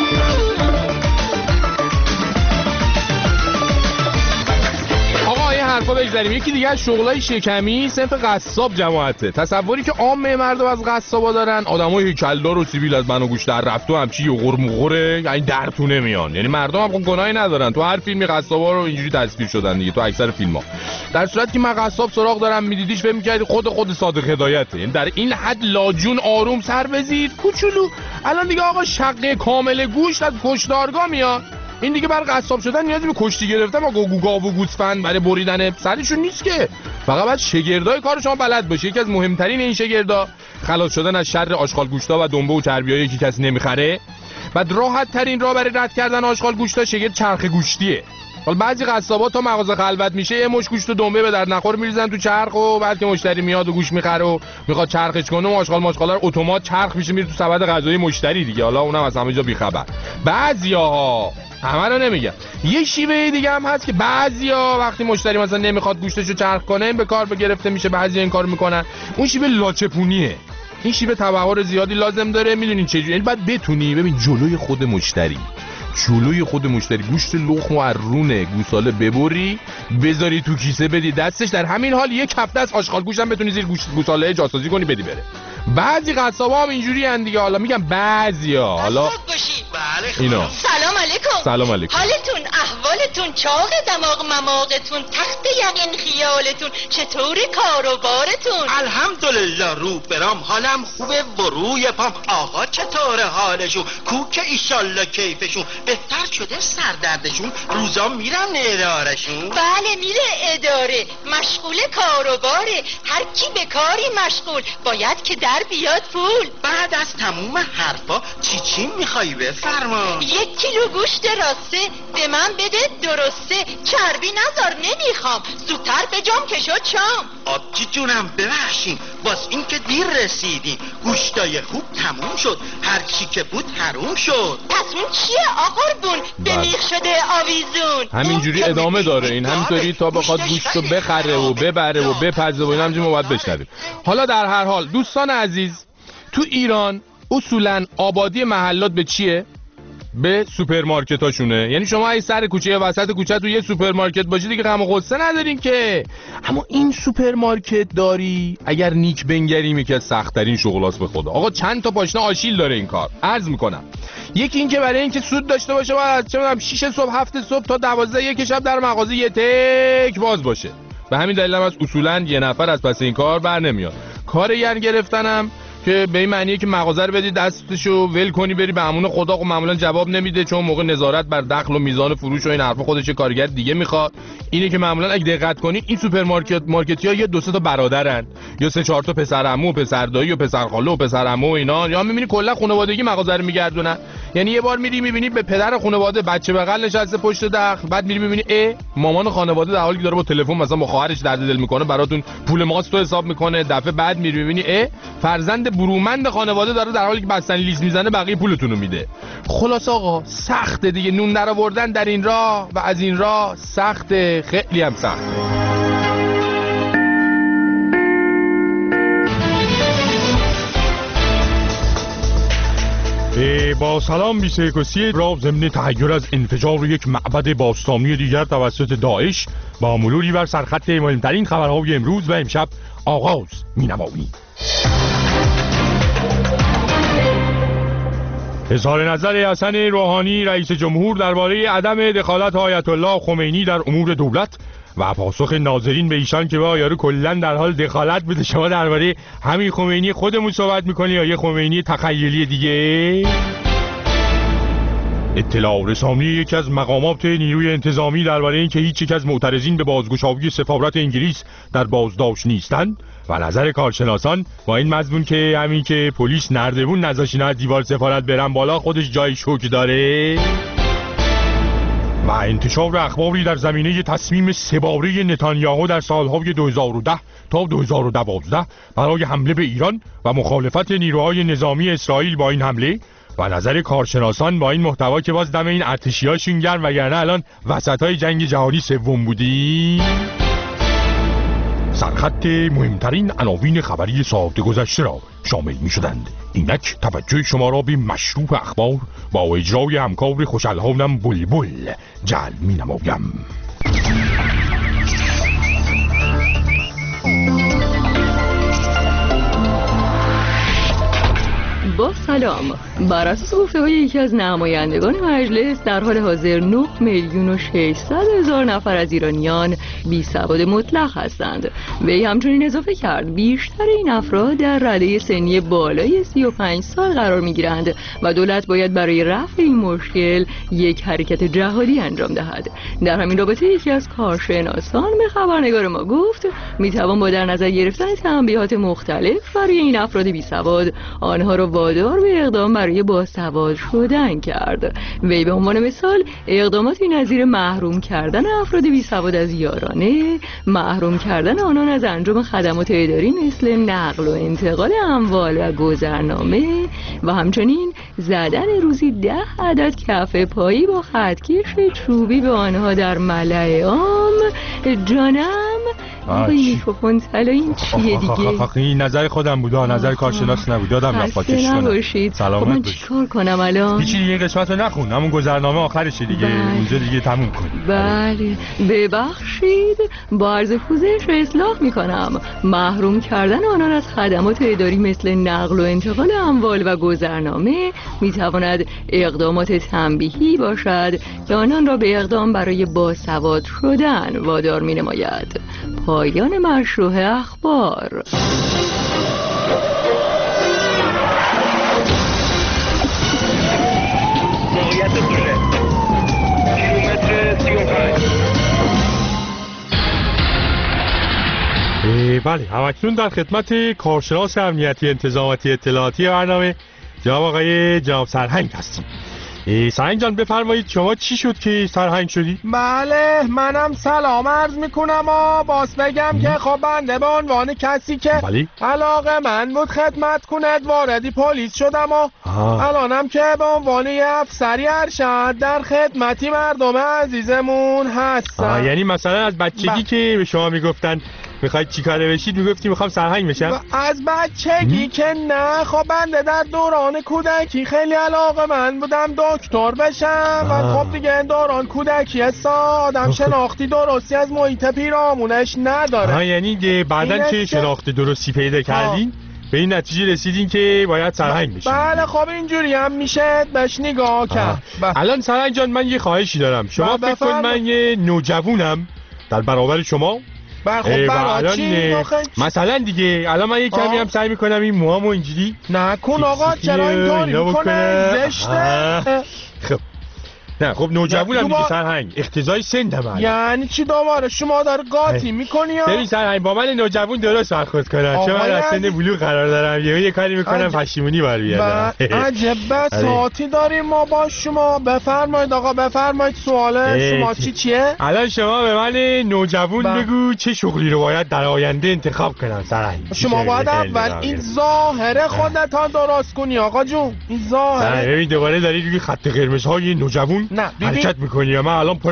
حرفا بگذاریم. یکی دیگه از شغلای شکمی صنف قصاب جماعته. تصوری که عامه مردم از قصابا دارن آدمای هیکلدار و سیبیل از من و گوش در رفت و همچی یغور مغوره، یعنی درتونه میان. یعنی مردم هم گناهی ندارن، تو هر فیلمی قصابا رو اینجوری تصویر شدن دیگه، تو اکثر فیلم‌ها. در صورتی که من قصاب سراغ دارم میدیدیش فکر می‌کردی خود خود صادق هدایته. یعنی در این حد لاجون آروم سر بزید کوچولو. الان دیگه آقا شقه کامل گوشت از کشتارگاه میاد. این دیگه برای قصاب شدن نیازی به کشتی گرفتن با گوگا و گوسفند برای بریدن سرشون نیست که. فقط باید شگردای کار شما بلد باشه. یکی از مهمترین این شگردا خلاص شدن از شر آشغال گوشتا و دنبه و چربیایی که کسی نمیخره. بعد راحت ترین راه برای رد کردن آشغال گوشتا شگرد چرخ گوشتیه. حالا بعضی قصابا تا مغازه خلوت میشه یه مش گوشت و دنبه به درد نخور میریزن تو چرخ و بعد که مشتری میاد و گوش میخره و میخواد چرخش کنه و آشغال ماشغالا رو اتومات چرخ میشه میره تو سبد غذایی مشتری دیگه. حالا اونم از همه جا بیخبر. بعضیاها همه رو نمیگم. یه شیوه دیگه هم هست که بعضیا وقتی مشتری مثلا نمیخواد گوشتشو چرخ کنه به کار گرفته میشه، بعضیا این کارو میکنن. اون شیوه لاچپونیه. این شیوه تبحر زیادی لازم داره. میدونین چجوری؟ یعنی بعد بتونی ببین جلوی خود مشتری جلوی خود مشتری گوشت لخم و رونه گوساله ببری بذاری تو کیسه بدی دستش، در همین حال یک هفته از آشغال گوشت هم بتونی زیر گوشت گوساله جاسازی کنی بدی بره. بعضی قصابا هم اینجوری ان دیگه. حالا میگم بعضیا. حالا اینا سلام علیکم. سلام علیکم. حالتون احوالتون چاق دماغ مماغتون تخت یقین خیالتون چطوری کار و بارتون؟ الحمدلله رو برام حالم خوبه و روی پام. آقا چطوره حالشون؟ کوک ایشالله کیفشون بهتر شده سردردشون روزا میرن ادارشون؟ بله میره اداره، مشغول کار و باره. هر کی به کاری مشغول باید که در بیاد پول. بعد از تموم حرفا چی چی میخوای بفرما؟ یک کیلو گوشت راسته به من بده درسته، چربی نذار نمیخوام، زودتر به جام که شد شام. آبجی جونم ببخشین باز این که دیر رسیدی، گوشتای خوب تموم شد، هر چی که بود حروم شد. پس اون چیه آقربون به میخ شده آویزون؟ همینجوری ادامه داره این، همینطوری تا بخواد گوشتو بخره و ببره و بپزه و این همجوری ما باید بشنویم. حالا در هر حال دوستان عزیز، تو ایران اصولاً آبادی محلات به چیه؟ به سوپرمارکتاشونه. یعنی شما اگه سر کوچه وسط کوچه تو یه سوپرمارکت باشی دیگه غم و غصه ندارین که. اما این سوپرمارکت داری اگر نیک بنگریم یکی از سخت‌ترین شغلاست به خدا. آقا چند تا پاشنه آشیل داره این کار. عرض میکنم یکی این که برای اینکه سود داشته باشه باید چه میدونم شش صبح هفت صبح تا دوازده یک شب در مغازه یه تک باز باشه. به همین دلیل هم از اصولاً یه نفر از پس این کار بر نمیاد. کار ین گرفتنم که به این معنیه که مغازه رو بدی دستشو ول کنی بری به امون خدا، خب معمولا جواب نمیده چون موقع نظارت بر دخل و میزان فروش و این حرفا خودش کارگر دیگه میخواد. اینه که معمولا اگه دقت کنی این سوپرمارکت مارکتیا یه دو سه تا برادرن یا سه چهار تا پسر عمو و پسر دایی و پسر خاله و پسر عمو و اینا، یا میبینی کلا خانوادگی مغازه رو میگردونن. یعنی یه بار میری میبینی به پدر خانواده بچه بغل نشسته پشت دخل، بعد میری میبینی ا مامان خانواده در حالی که داره با تلفن مثلا با خواهرش درد دل میکنه براتون پول ماست تو حساب میکنه. دفعه بعد میری میبینی ا فرزند برومند خانواده داره در حالی که بستنی لیز میزنه بقیه پولتون رو میده. خلاص آقا سخته دیگه، نون در آوردن در این راه و از این راه سخته، خیلی هم سخته. با سلام بیست و یک و سی را ضمن تحیر از انفجار یک معبد باستانی دیگر توسط داعش با مروری بر سرخط مهمترین خبرهای امروز و امشب آغاز می‌نماییم. اظهار نظر حسن روحانی رئیس جمهور درباره عدم دخالت آیت الله خمینی در امور دولت و پاسخ ناظرین به ایشان که با یارو کلا در حال دخالت بوده. شما درباره همین خمینی خودمون صحبت میکنی یا یه خمینی تخیلی دیگه؟ اطلاع رسانی یکی از مقامات نیروی انتظامی درباره اینکه هیچ یک از معترضین به بازگشایی سفارت انگلیس در بازداشت نیستند و نظر کارشناسان با این مضمون که همین که پلیس نردبون نذاشین از دیوار سفارت برن بالا خودش جای شوک داره. و انتشار اخباری در زمینه تصمیم سه‌باره نتانیاهو در سالهای دو هزار و ده تا دو هزار و دوازده برای حمله به ایران و مخالفت نیروهای نظامی اسرائیل با این حمله و نظر کارشناسان با این محتوا که باز دم این ارتشی‌هاشون گرم وگرنه الان وسطای جنگ جهانی سوم بودی. سرخط مهمترین عناوین خبری ساعت گذشته را شامل می شدند. اینک توجه شما را به مشروع اخبار با اجرای همکار خوش‌الحالم بلبل جلب می نمایم. با سلام، بر اساس گفته‌های یکی از نمایندگان مجلس در حال حاضر نه میلیون و ششصد هزار نفر از ایرانیان بی سواد مطلق هستند. وی همچنین اضافه کرد بیشتر این افراد در رده سنی بالای سی و پنج سال قرار می‌گیرند و دولت باید برای رفع این مشکل یک حرکت جهادی انجام دهد. در همین رابطه یکی از کارشناسان به خبرنگار ما گفت می‌توان با در نظر گرفتن تنبیهات مختلف برای این افراد بی سواد آنها را وادار به اقدام برای باسواد شدن کرد. وی به عنوان مثال اقداماتی نظیر محروم کردن افراد بی سواد از یارانه، محروم کردن آنان از انجام خدمات اداری مثل نقل و انتقال اموال و گذرنامه و همچنین زدن روزی ده عدد کف پایی با خطکش چوبی به آنها در ملأ عام. جانم این میکروفون طلا این چیه دیگه؟ این نظر خودم بود، نظر کارشناس نبود. یادم رفت پاکش کنم. نباشید. سلامت من چیکار کنم الان؟ هیچی دیگه قسمت رو نخون، همون گذرنامه آخرشه دیگه. بله. اونجا دیگه تموم کنی. بله ببخشید، با عرض پوزش اصلاح میکنم. محروم کردن آنان از خدمات اداری مثل نقل و انتقال اموال و گذرنامه میتواند اقدامات تنبیهی باشد که آنان را به اقدام برای باسواد شدن وادار مینماید. پایان مشروع اخبار. موقعیت دوله کیلومتر سی و پنج. بله، همکنون در خدمت کارشناس امنیتی انتظاماتی اطلاعاتی برنامه جناب آقای جناب سرهنگ هستیم. سرهنگ جان بفرمایید شما چی شد که سرهنگ شدی؟ بله منم سلام عرض میکنم و باز بگم که خب بنده به عنوان کسی که بلی؟ علاقه من بود خدمت کند واردی پلیس شدم و الانم که به عنوان یه افسری ارشد در خدمتی مردم عزیزمون هستم. یعنی مثلا از بچگی با... که به شما میگفتن میخواید چی کاره بشید میگفتی میخوام سرهنگ بشم؟ از بچگی که نه، خب بنده در دوران کودکی خیلی علاقه من بودم دکتر بشم و خب دیگه دوران کودکی هستا آدم شناختی درستی از محیط پیرامونش نداره. آها، یعنی بعدن که شناخت درستی پیدا کردین به این نتیجه رسیدین که باید سرهنگ بشین؟ بله خب اینجوری هم میشه بهش نگاه کرد. الان سرهنگ جان من یه خواهشی دارم، شما فکر کن من یه نوجوونم در برابر شما. خب برای چی؟ مثلا دیگه الان من یه کمی هم سعی میکنم این موهامو اینجوری نکن آقا، چرا اینطوری میکنه؟ زشته. خب نه خب نوجوونم دیگه سرهنگ، اقتضای سنم. یعنی چی دوباره شما داره قاطی میکنی؟ ببین سرهنگ با من نوجوون درست برخورد کنم، چون من از سن بلوغ قرار دارم، یه یه کاری میکنم پشیمونی بر بیاد. عجب بساطی داریم ما با شما. بفرمایید آقا بفرمایید، سوال شما چی چیه؟ الان شما به من نوجوون بگو چه شغلی رو باید در آینده انتخاب کنم سرهنگ؟ شما باید اول این ظاهر خودت ها درست کنی آقا جون. این ظاهر ببین دوباره داری روی خط قرمزهای نوجوون نه حرکت میکنی. من الان پر از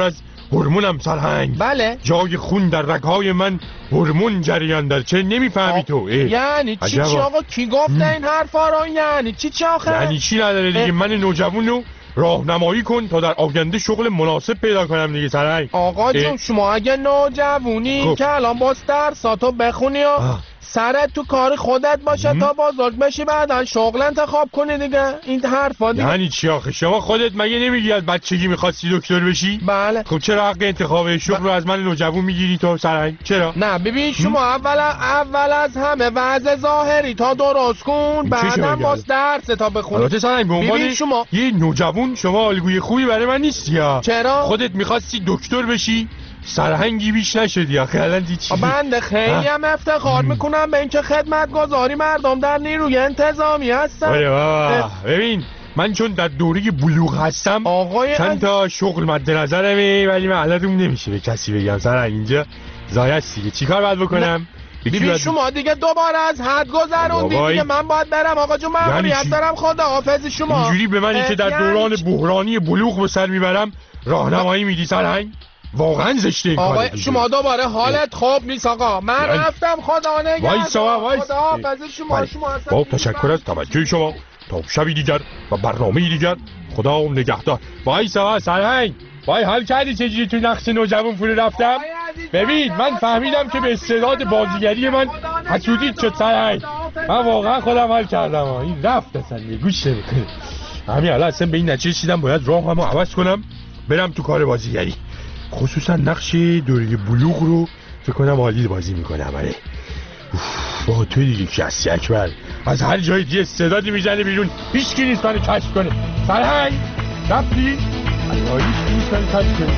هورمونم سرهنگ. بله. جای خون در رگ‌های من هورمون جریان در چه نمیفهمی تو؟ یعنی چی چی آقا؟ کی گفت این حرفا رو؟ یعنی چی چی آخه؟ یعنی چی نداره دیگه. من نوجوانو راهنمایی کن تا در آینده شغل مناسب پیدا کنم دیگه سرهنگ. آقا جون شما اگه نوجوانی که الان باز درساتو بخونی و سرت تو کار خودت باشه تا بزرگ بشی بعدا شغل انتخاب کنی دیگه. این حرفا دیگه یعنی چی آخه؟ شما خودت مگه نمیگی از بچگی می‌خواستی دکتر بشی؟ بله. خب چرا حق انتخاب شغل رو از من نوجوان میگیری تو سرهنگ؟ چرا؟ نه ببین شما اول اول از همه وضع ظاهری تا درست کن بعدا باز درس تا بخونی. البته سرهنگ به عنوان شما یه نوجوان شما الگوی خوبی برای من نیستی ها. چرا؟ خودت می‌خواستی دکتر بشی سرهنگی بیش نشدی آخه. الان دی چی؟ بنده خیلی هم افتخار میکنم به اینکه خدمتگزاری مردم در نیروی انتظامی هستم. آره بابا ببین من چون در دوره بلوغ هستم آقای چند تا شغل مد نظرمه ولی من الان نمیشه به کسی بگم سرهنگ اینجا زایست دیگه. چیکار باید بکنم؟ ببین شما دیگه دوباره از حد گذروندی دیگه. من باید برم آقا جون ماموریت دارم. خداحافظ شما. اینجوری به منی که در دوران بحرانی بلوغ به سر میبرم راهنمایی میدی سرهنگ؟ واقعا زشته این آقا شما دوباره حالت خوب نیست آقا. من یعنی... رفتم خدا نگهدار. وایسا وایس. خداحافظ شما. شما با تشکر از توجه شما. تا شبی دیگر و برنامه دیگر خدا نگهدار. وایسا سرهنگ. وای حال کردی چجوری تو نقش نوجوان فرو رفتم؟ ببین من فهمیدم که به استعداد بازیگری من حسودیت شد سرهنگ. من واقعا خودم حال کردم. این رفت اصلا گوش نمیکنه. همین الان اصلا به این نتیجه رسیدم باید راهمو عوض کنم برم تو کار بازیگری. خصوصا نقش دوره بلوغ رو فکر کنم عالی بازی میکنم. آره با تو دیگه کسی اکبر از هر جای دیگه استعدادی میزنه بیرون هیچ کی نیست منو کشف کنه. سرهنگ رفتی؟ الان هیچ کی نیست منو کشف کنه.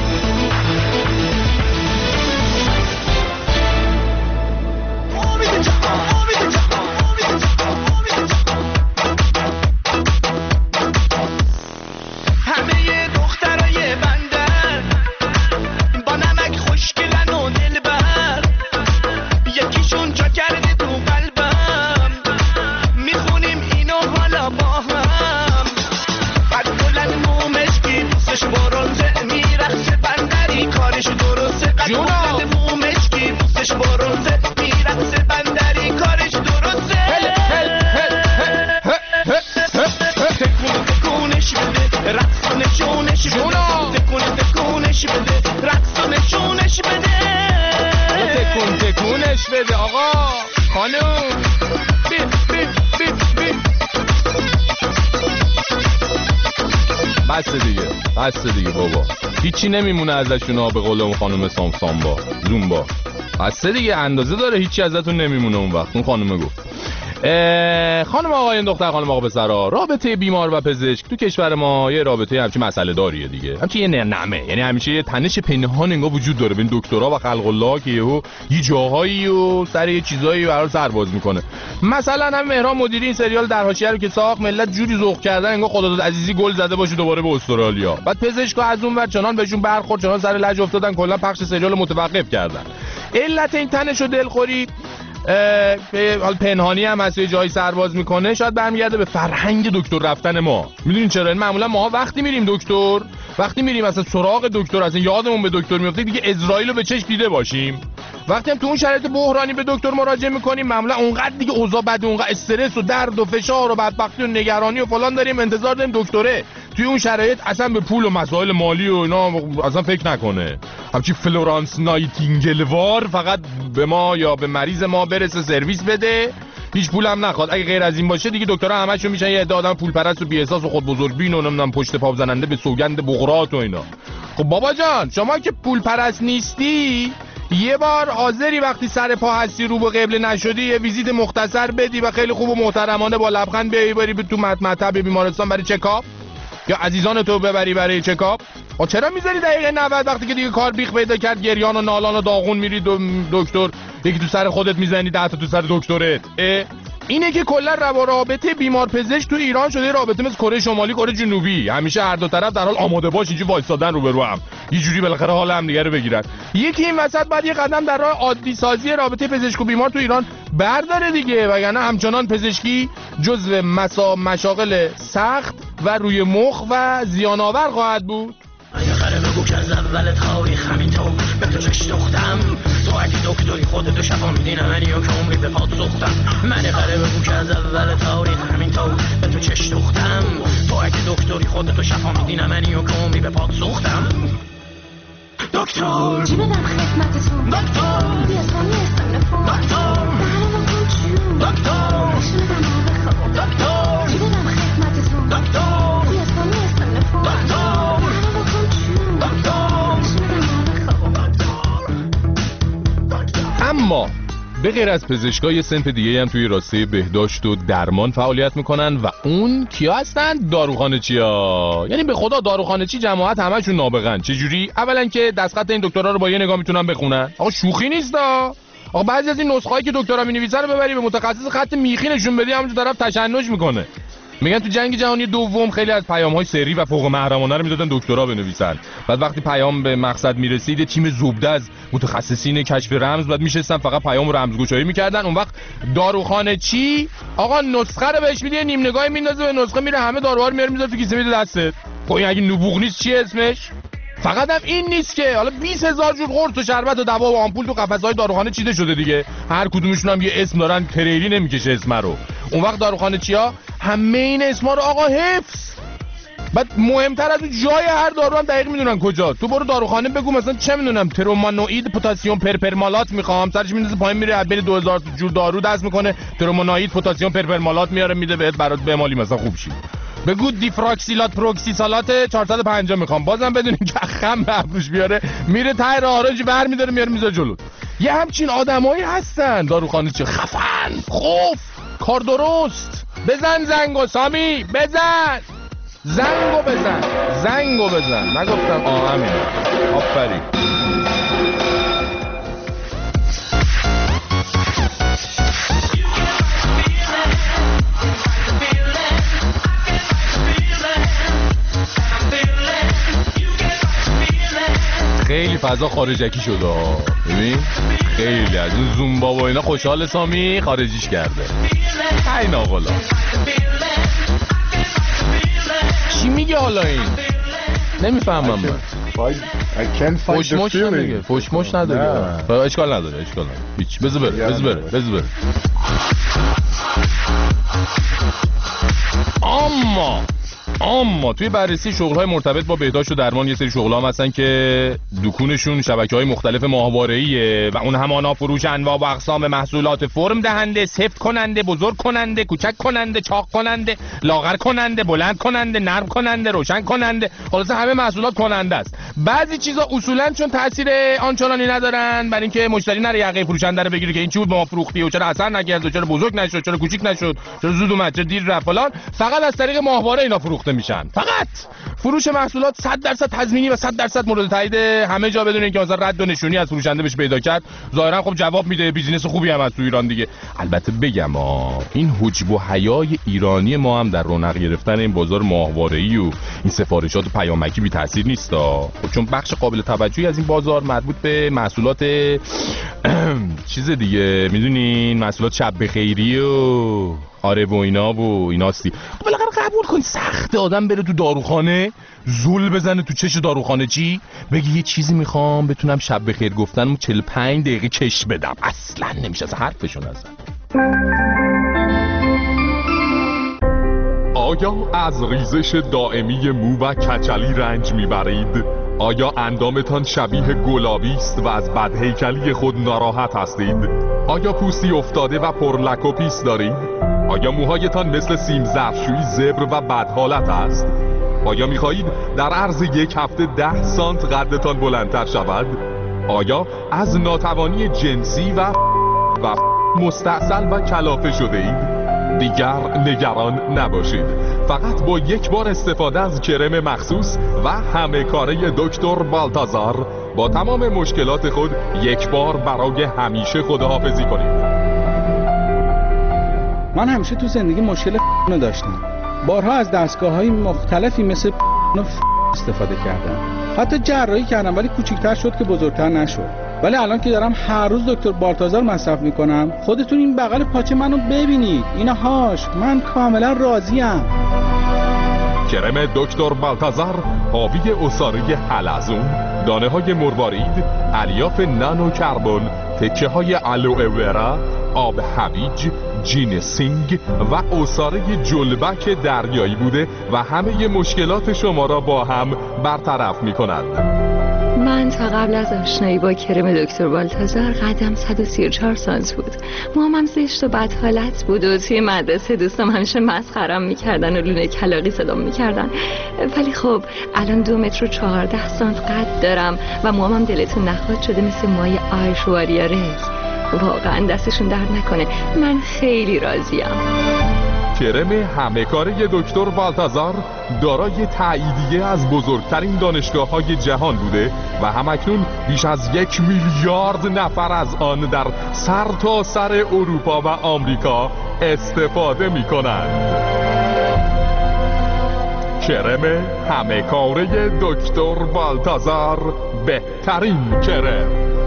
بسته دیگه بابا هیچی نمیمونه ازشون ها. به قول اون خانم سامسامبا زومبا بسته دیگه اندازه داره هیچی ازتون نمیمونه. اون وقت اون خانومه گفت. خانم آقایان دختر خانم آقا پسرا رابطه بیمار و پزشک تو کشور ما یه رابطه همچین مسئله داریه دیگه. همچین یه نمه یعنی همیشه یه تنش پنهان انگار وجود داره بین دکترا و خلق الله که یهو یه جاهایی و سر یه چیزایی برای سرباز میکنه. مثلا هم مهران مدیری این سریال در حاشیه رو که ساخت ملت جوری ذوق کردن انگار خداداد عزیزی گل زده باشه دوباره به استرالیا. بعد پزشکا از اون ور چنان بهشون برخورد چنان سر لج افتادن کلا پخش سریال متوقف کردن. علت این تنش و دلخوری حال پنهانی هم هست یه جایی سرباز میکنه شاید برمیگرده به فرهنگ دکتر رفتن ما. میدونین چرا؟ این معمولا ما وقتی میریم دکتر وقتی میریم مثلا سراغ دکتر اصلا یادمون به دکتر میفته دیگه اسرائیل رو به چشم دیده باشیم. وقتی هم تو اون شرایط بحرانی به دکتر مراجعه میکنیم معمولا اونقدر دیگه اوضاع بد اونقدر استرس و درد و فشار و بدبختی و نگرانی و فلان داریم انتظار داریم دکتره توی اون شرایط اصلا به پول و مسائل مالی و اینا اصلا فکر نکنه. همچی فلورانس نایتینگل وار فقط به ما یا به مریض ما برسه سرویس بده هیچ پول هم نخواد. اگه غیر از این باشه دیگه دکترها همشون میشن یه عده آدم پول پرست و بی احساس و خود بزرگبین و نمیدونم پشت پا زننده به سوگند بقرات و اینا. خب بابا جان شما که پول پرست نیستی یه بار حاضری وقتی سر پا هستی رو به قبله نشدی یه ویزیت مختصر بدی و خیلی خوب و محترمانه با لبخند بیای بری تو مطب بیمارستان برای چکاپ یا عزیزان تو ببری برای چکاپ؟ و چرا میذاری دقیقه نود وقتی که دیگه کار بیخ پیدا کرد گریان و نالان و داغون میری دکتر یکی تو سر خودت میزنی ده تا تو سر دکترت؟ اینه که کلا رابطه بیمار پزشک تو ایران شده رابطه مثل کره شمالی کره جنوبی. همیشه هر دو طرف در حال آماده باش اینجوری وایسادن رو به رو هم یه جوری بالاخره حال هم دیگه رو بگیرن. یکی این وسط بعد یه قدم در راه عادی سازی رابطه پزشک و بیمار تو ایران برداره دیگه وگرنه همچنان پزشکی جزو مسا مشاغل سخت و روی مخ و زیان آور خواهد بود. بگو از اول تاریخ همینطور به تو چش دوختم. تو اگه دکتری خودتو شفا میدی نه منی و که عمری به پات سوختم. من قره بگو که از اول تاریخ همینطور به تو چش دوختم. تو اگه دکتری خودتو شفا میدی نه منی و که عمری به پات سوختم. دکتر چی بدم خدمتتون؟ دکتر بیاستم نیستم نفون. دکتر معلومم کن چون. دکتر نشون بدم آقا خواب. دکتر چی بدم خدمتتون؟ دکتر بیاستم نیستم نفون. دکتر معلومم کن چون. دکتر نشون بدم آقا خواب. اما به غیر از پزشکای صنف دیگه هم توی راسته بهداشت و درمان فعالیت میکنن و اون کیا هستن؟ داروخانه‌چیا. یعنی به خدا داروخانه‌چی جماعت همشون نابغه‌ن. چه جوری؟ اولا که دستخط این دکترا رو با یه نگاه میتونن بخونن. آقا شوخی نیستا. آقا بعضی از این نسخه‌ای که دکترا مینویسه رو ببری به متخصص خط میخی نشون بدی همونجا طرف تشنج میکنه. میگن تو جنگ جهانی دوم خیلی از پیام‌های سری و فوق محرمانه رو میدادن دکترا بنویسن. بعد وقتی پیام به مقصد میرسید تیم زبده از متخصصین کشف رمز بعد میشستن فقط پیام رمزگشایی میکردن. اون وقت داروخانه چی؟ آقا نسخه رو بهش میدی نیم نگاهی میندازه به نسخه میره همه داروها رو میاره میذاره تو کیسه میده دستت. خب این اگه نبوغ نیست چی اسمش؟ فقط هم این نیست که حالا بیست هزار جور قرص و شربت و دوا و آمپول تو قفسه‌های داروخانه چیده شده دیگه. هر کدومشون هم یه اسم دارن، تریلی نمیکشه اسم رو. اون وقت داروخانه چیا؟ همه این اسما رو آقا حفظ. بعد مهمتر از اون جای هر دارو هم دقیق میدونن کجا. تو برو داروخانه بگو مثلا چه میدونم ترومانوئید پتاسیم پرپرمالات میخوام، سرش میندازه پایین میره بین دو هزار جور دارو دست میکنه ترومانوئید پتاسیم پرپرمالات میاره میده بهت برات بمالی مثلا خوب شی. بگو دیفراکسیلات پروکسیسالات چهارصد و پنجاه میخوام، بازم بدونین که خم به ابروش بیاره میره تای آرنج برمی‌داره میاره میذاره جلو. یه همچین آدمایی هستن داروخانه چه خفن خوف کار درست. بزن زنگو سامی بزن زنگو بزن زنگو بزن نگفتم آه همین. آفرین. خیلی فضا خارجکی شده ها. ببین خیلی از این زومبا و اینا خوشحال سامی خارجیش کرده. این آقالا چی میگه حالا این؟ نمیفهمم من. فوشموش نمیگه. فوشموش نداره. اشکال نداره اشکال نداره. هیچ بذار بره بذار بره بذار بره. اما اما توی بررسی شغل‌های مرتبط با بهداشت و درمان یه سری شغل‌ها هستن که دکونشون شبکه‌های مختلف ماهواره‌ایه و اون همانا فروش انواع و اقسام محصولات فرم دهنده، سفت کننده، بزرگ کننده، کوچک کننده، چاق کننده، لاغر کننده، بلند کننده، نرم کننده، روشن کننده، خلاصه همه محصولات کننده است. بعضی چیزا اصولاً چون تاثیر آنچنانی ندارن برای اینکه مشتری نره یقه فروشنده رو بگیره که این چی بود به ما فروختی و چرا اثر نکرد و چرا بزرگ نشد، چرا کوچیک نشد، چرا زود اومد، چرا دیر رفت فلان، فقط از طریق ماهواره اینا فروخته میشن. فقط فروش محصولات صد درصد تضمینی و صد درصد مورد تایید همه جا بدون اینکه مثلا رد و نشونی از فروشنده بهش پیدا کرد. ظاهرا خب جواب میده، بیزینس خوبی هم از تو ایران دیگه. البته بگم ها این حجب و حیای ایرانی ما هم در رونق گرفتن این بازار ماهواره‌ای و این سفارشات پیامکی بی تاثیر نیستا. خب چون بخش قابل توجهی از این بازار مربوط به محصولات چیز دیگه میدونین، محصولات شب بخیری و آره و اینا و ایناستی. خب بالاخره قبول کن سخته آدم بره تو داروخانه زول بزنه تو چش داروخانه چی بگی یه چیزی میخوام بتونم شب بخیر گفتنم چهل و پنج دقیقه کش بدم. اصلا نمیشه از حرفشون ازن. آیا از ریزش دائمی مو و کچلی رنج میبرید؟ آیا اندامتان شبیه گلابی است و از بدهیکلی خود ناراحت هستید؟ آیا پوستی افتاده و پرلک و پیس دارید؟ آیا موهایتان مثل سیم ظرفشویی زبر و بدحالت است؟ آیا می‌خواهید در عرض یک هفته ده سانت قدتان بلندتر شود؟ آیا از ناتوانی جنسی و و مستعسل و کلافه شده اید؟ دیگر نگران نباشید. فقط با یک بار استفاده از کرم مخصوص و همه کاره دکتر بالتازار با تمام مشکلات خود یک بار برای همیشه خداحافظی کنید. من همیشه تو زندگی مشکل رو داشتم. بارها از دستگاه‌های مختلفی مثل استفاده کردم. حتی جراحی کردم ولی کوچیک‌تر شد که بزرگتر نشد. ولی الان که دارم هر روز دکتر بالتازار مصرف میکنم خودتون این بغل پاچه منو ببینید. اینا هاش من کاملا راضیم. کرم دکتر بالتازار حاوی عصاره حلزون، دانه های مروارید، الیاف نانو کربن، تکه های آلوئه ورا، آب هویج، جینسینگ و عصاره جلبک دریایی بوده و همه مشکلات شما را با هم برطرف می کند. من تا قبل از آشنایی با کرم دکتر بالتازار قدم صد و سی و چهار سانتی بود. موهام زشت و بد حالت بود و توی مدرسه دوستم همیشه مسخرم میکردن و لونه کلاغی صدام میکردن، ولی خب الان دو متر و چهارده سانت قد دارم و موهام دلتون نخواد شده مثل موهای آیشواریا ری. واقعا دستشون درد نکنه، من خیلی راضیم. کرم همه کاره دکتر بالتازار دارای تاییدیه از بزرگترین دانشگاه‌های جهان بوده و همکنون بیش از یک میلیارد نفر از آن در سر تا سر اروپا و آمریکا استفاده می‌کنند. کرم همه کاره دکتر بالتازار، بهترین کرم.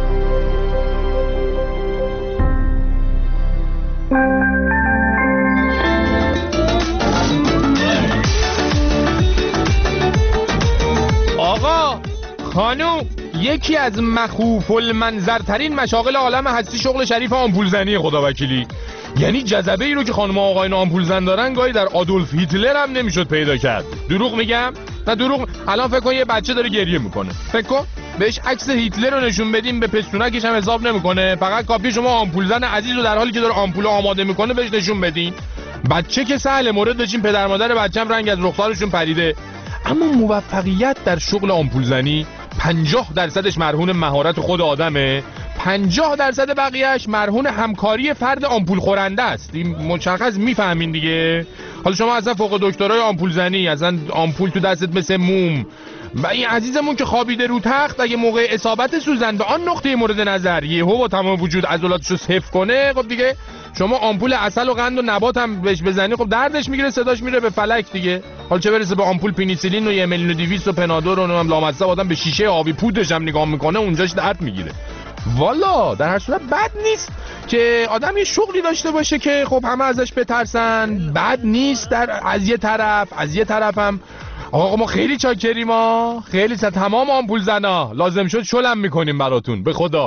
آقا خانوم، یکی از مخوف المنظرترین مشاغل عالم هستی شغل شریف آمپول زنی خدا وکیلی. یعنی جذبه ای رو که خانم آقایان آمپول زن دارن گاهی در آدولف هیتلر هم نمیشد پیدا کرد. دروغ میگم؟ نه دروغ. الان فکر کن یه بچه داره گریه میکنه، فکر کن بهش عکس هیتلر رو نشون بدیم به پستونکش هم حساب نمیکنه، فقط کافی شما آمپول زن عزیز رو در حالی که داره آمپول آماده میکنه بهش نشون بدین. بچه که سهل، مورد داشتیم پدر مادر بچه‌م رنگ از رخسارشون پریده. اما موفقیت در شغل آمپول زنی پنجاه درصدش مرهون مهارت خود آدمه، پنجاه درصد بقیهش مرهون همکاری فرد آمپول خورنده است. این مشخص میفهمین دیگه. حالا شما اصلا فوق دکترای آمپول زنی، اصلا آمپول تو دستت مثل موم، و این عزیزمون که خوابیده رو تخت اگه موقع اصابت سوزن به آن نقطه مورد نظر یهو با تمام وجود عضلاتشو حفظ کنه، خب دیگه شما آمپول عسل و قند و نبات هم بهش بزنی خب دردش میگیره، صداش میره به فلک دیگه. حالا چه برسه به آمپول پنیسیلین و یه میلیون و دویست و پنادور و نمیدونم لامصب آدم به شیشه آبی پودش هم نگاه میکنه اونجاش درد میگیره. والا در هر صورت بد نیست که آدم یه شغلی داشته باشه که خب همه ازش بترسن، بد نیست در از یه طرف از یه طرفم. آقا ما خیلی چاکریم، ما خیلی سه تمام آمپول زنا لازم شد شلم میکنیم براتون. به خدا.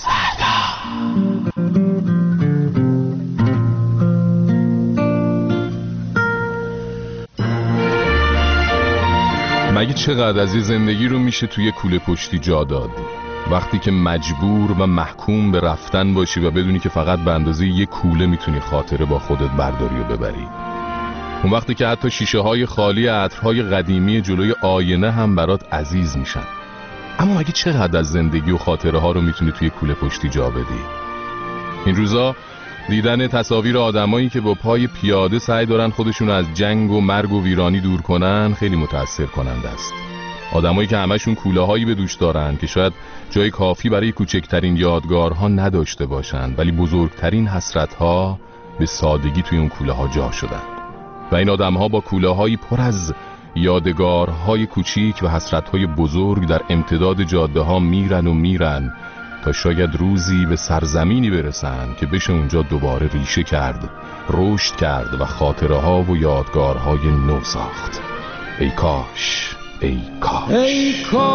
مگه چقدر از یه زندگی رو میشه توی کوله پشتی جا داد؟ وقتی که مجبور و محکوم به رفتن باشی و بدونی که فقط به اندازه یه کوله میتونی خاطره با خودت برداری و ببری. اون وقتی که حتی شیشه های خالی عطرهای قدیمی جلوی آینه هم برات عزیز میشن. اما مگه چقدر از زندگی و خاطره ها رو میتونی توی کوله پشتی جا بدی؟ این روزا دیدن تصاویر آدمایی که با پای پیاده سعی دارن خودشون از جنگ و مرگ و ویرانی دور کنن خیلی متأثر کننده است. آدمایی که همشون کوله هایی به دوش دارن که شاید جای کافی برای کوچکترین یادگارها نداشته باشن، ولی بزرگترین حسرتها به سادگی توی اون کوله ها جا شدن. و این آدم‌ها با کوله‌هایی پر از یادگارهای کوچیک و حسرت‌های بزرگ در امتداد جاده‌ها میرن و میرن تا شاید روزی به سرزمینی برسن که بشه اونجا دوباره ریشه کرد، رشد کرد و خاطره‌ها و یادگارهای نو ساخت. ای کاش، ای کاش، ای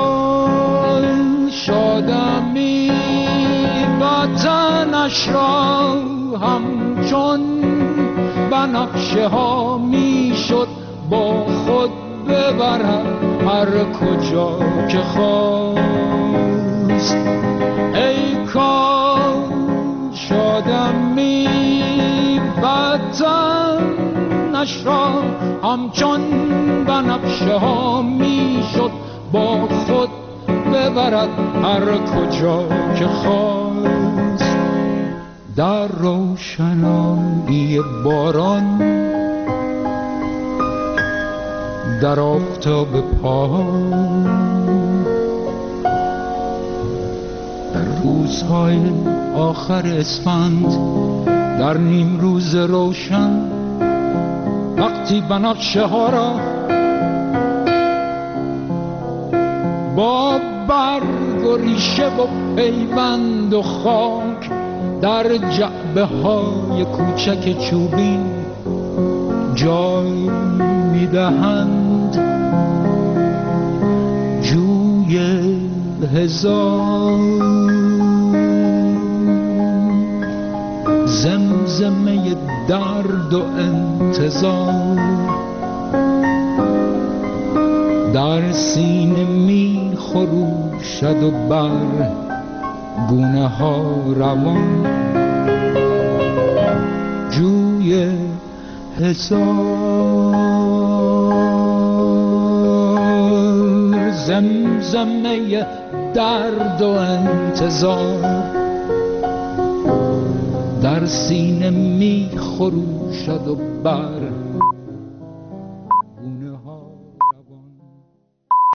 کاش آدمی وطنش را همچون بنفشه ها میشد با خود ببرد هر کجا که خواست. ای کاش آدمی وطنش را همچون بنفشه ها میشد با خود ببرد هر کجا که خواست. در روشنایی باران، در آفتاب پاییز، در روزهای آخر اسفند، در نیم روز روشن، وقتی بنفشه ها را با برگ و ریشه و پیوند و خاک در جعبه های کوچک چوبی جای میدهند، هزار زمزمه درد و انتظار در سینه می خروشد و بر گونه ها روان جوی هزار زمزمه درد و انتظار در سینه می خروشد و بر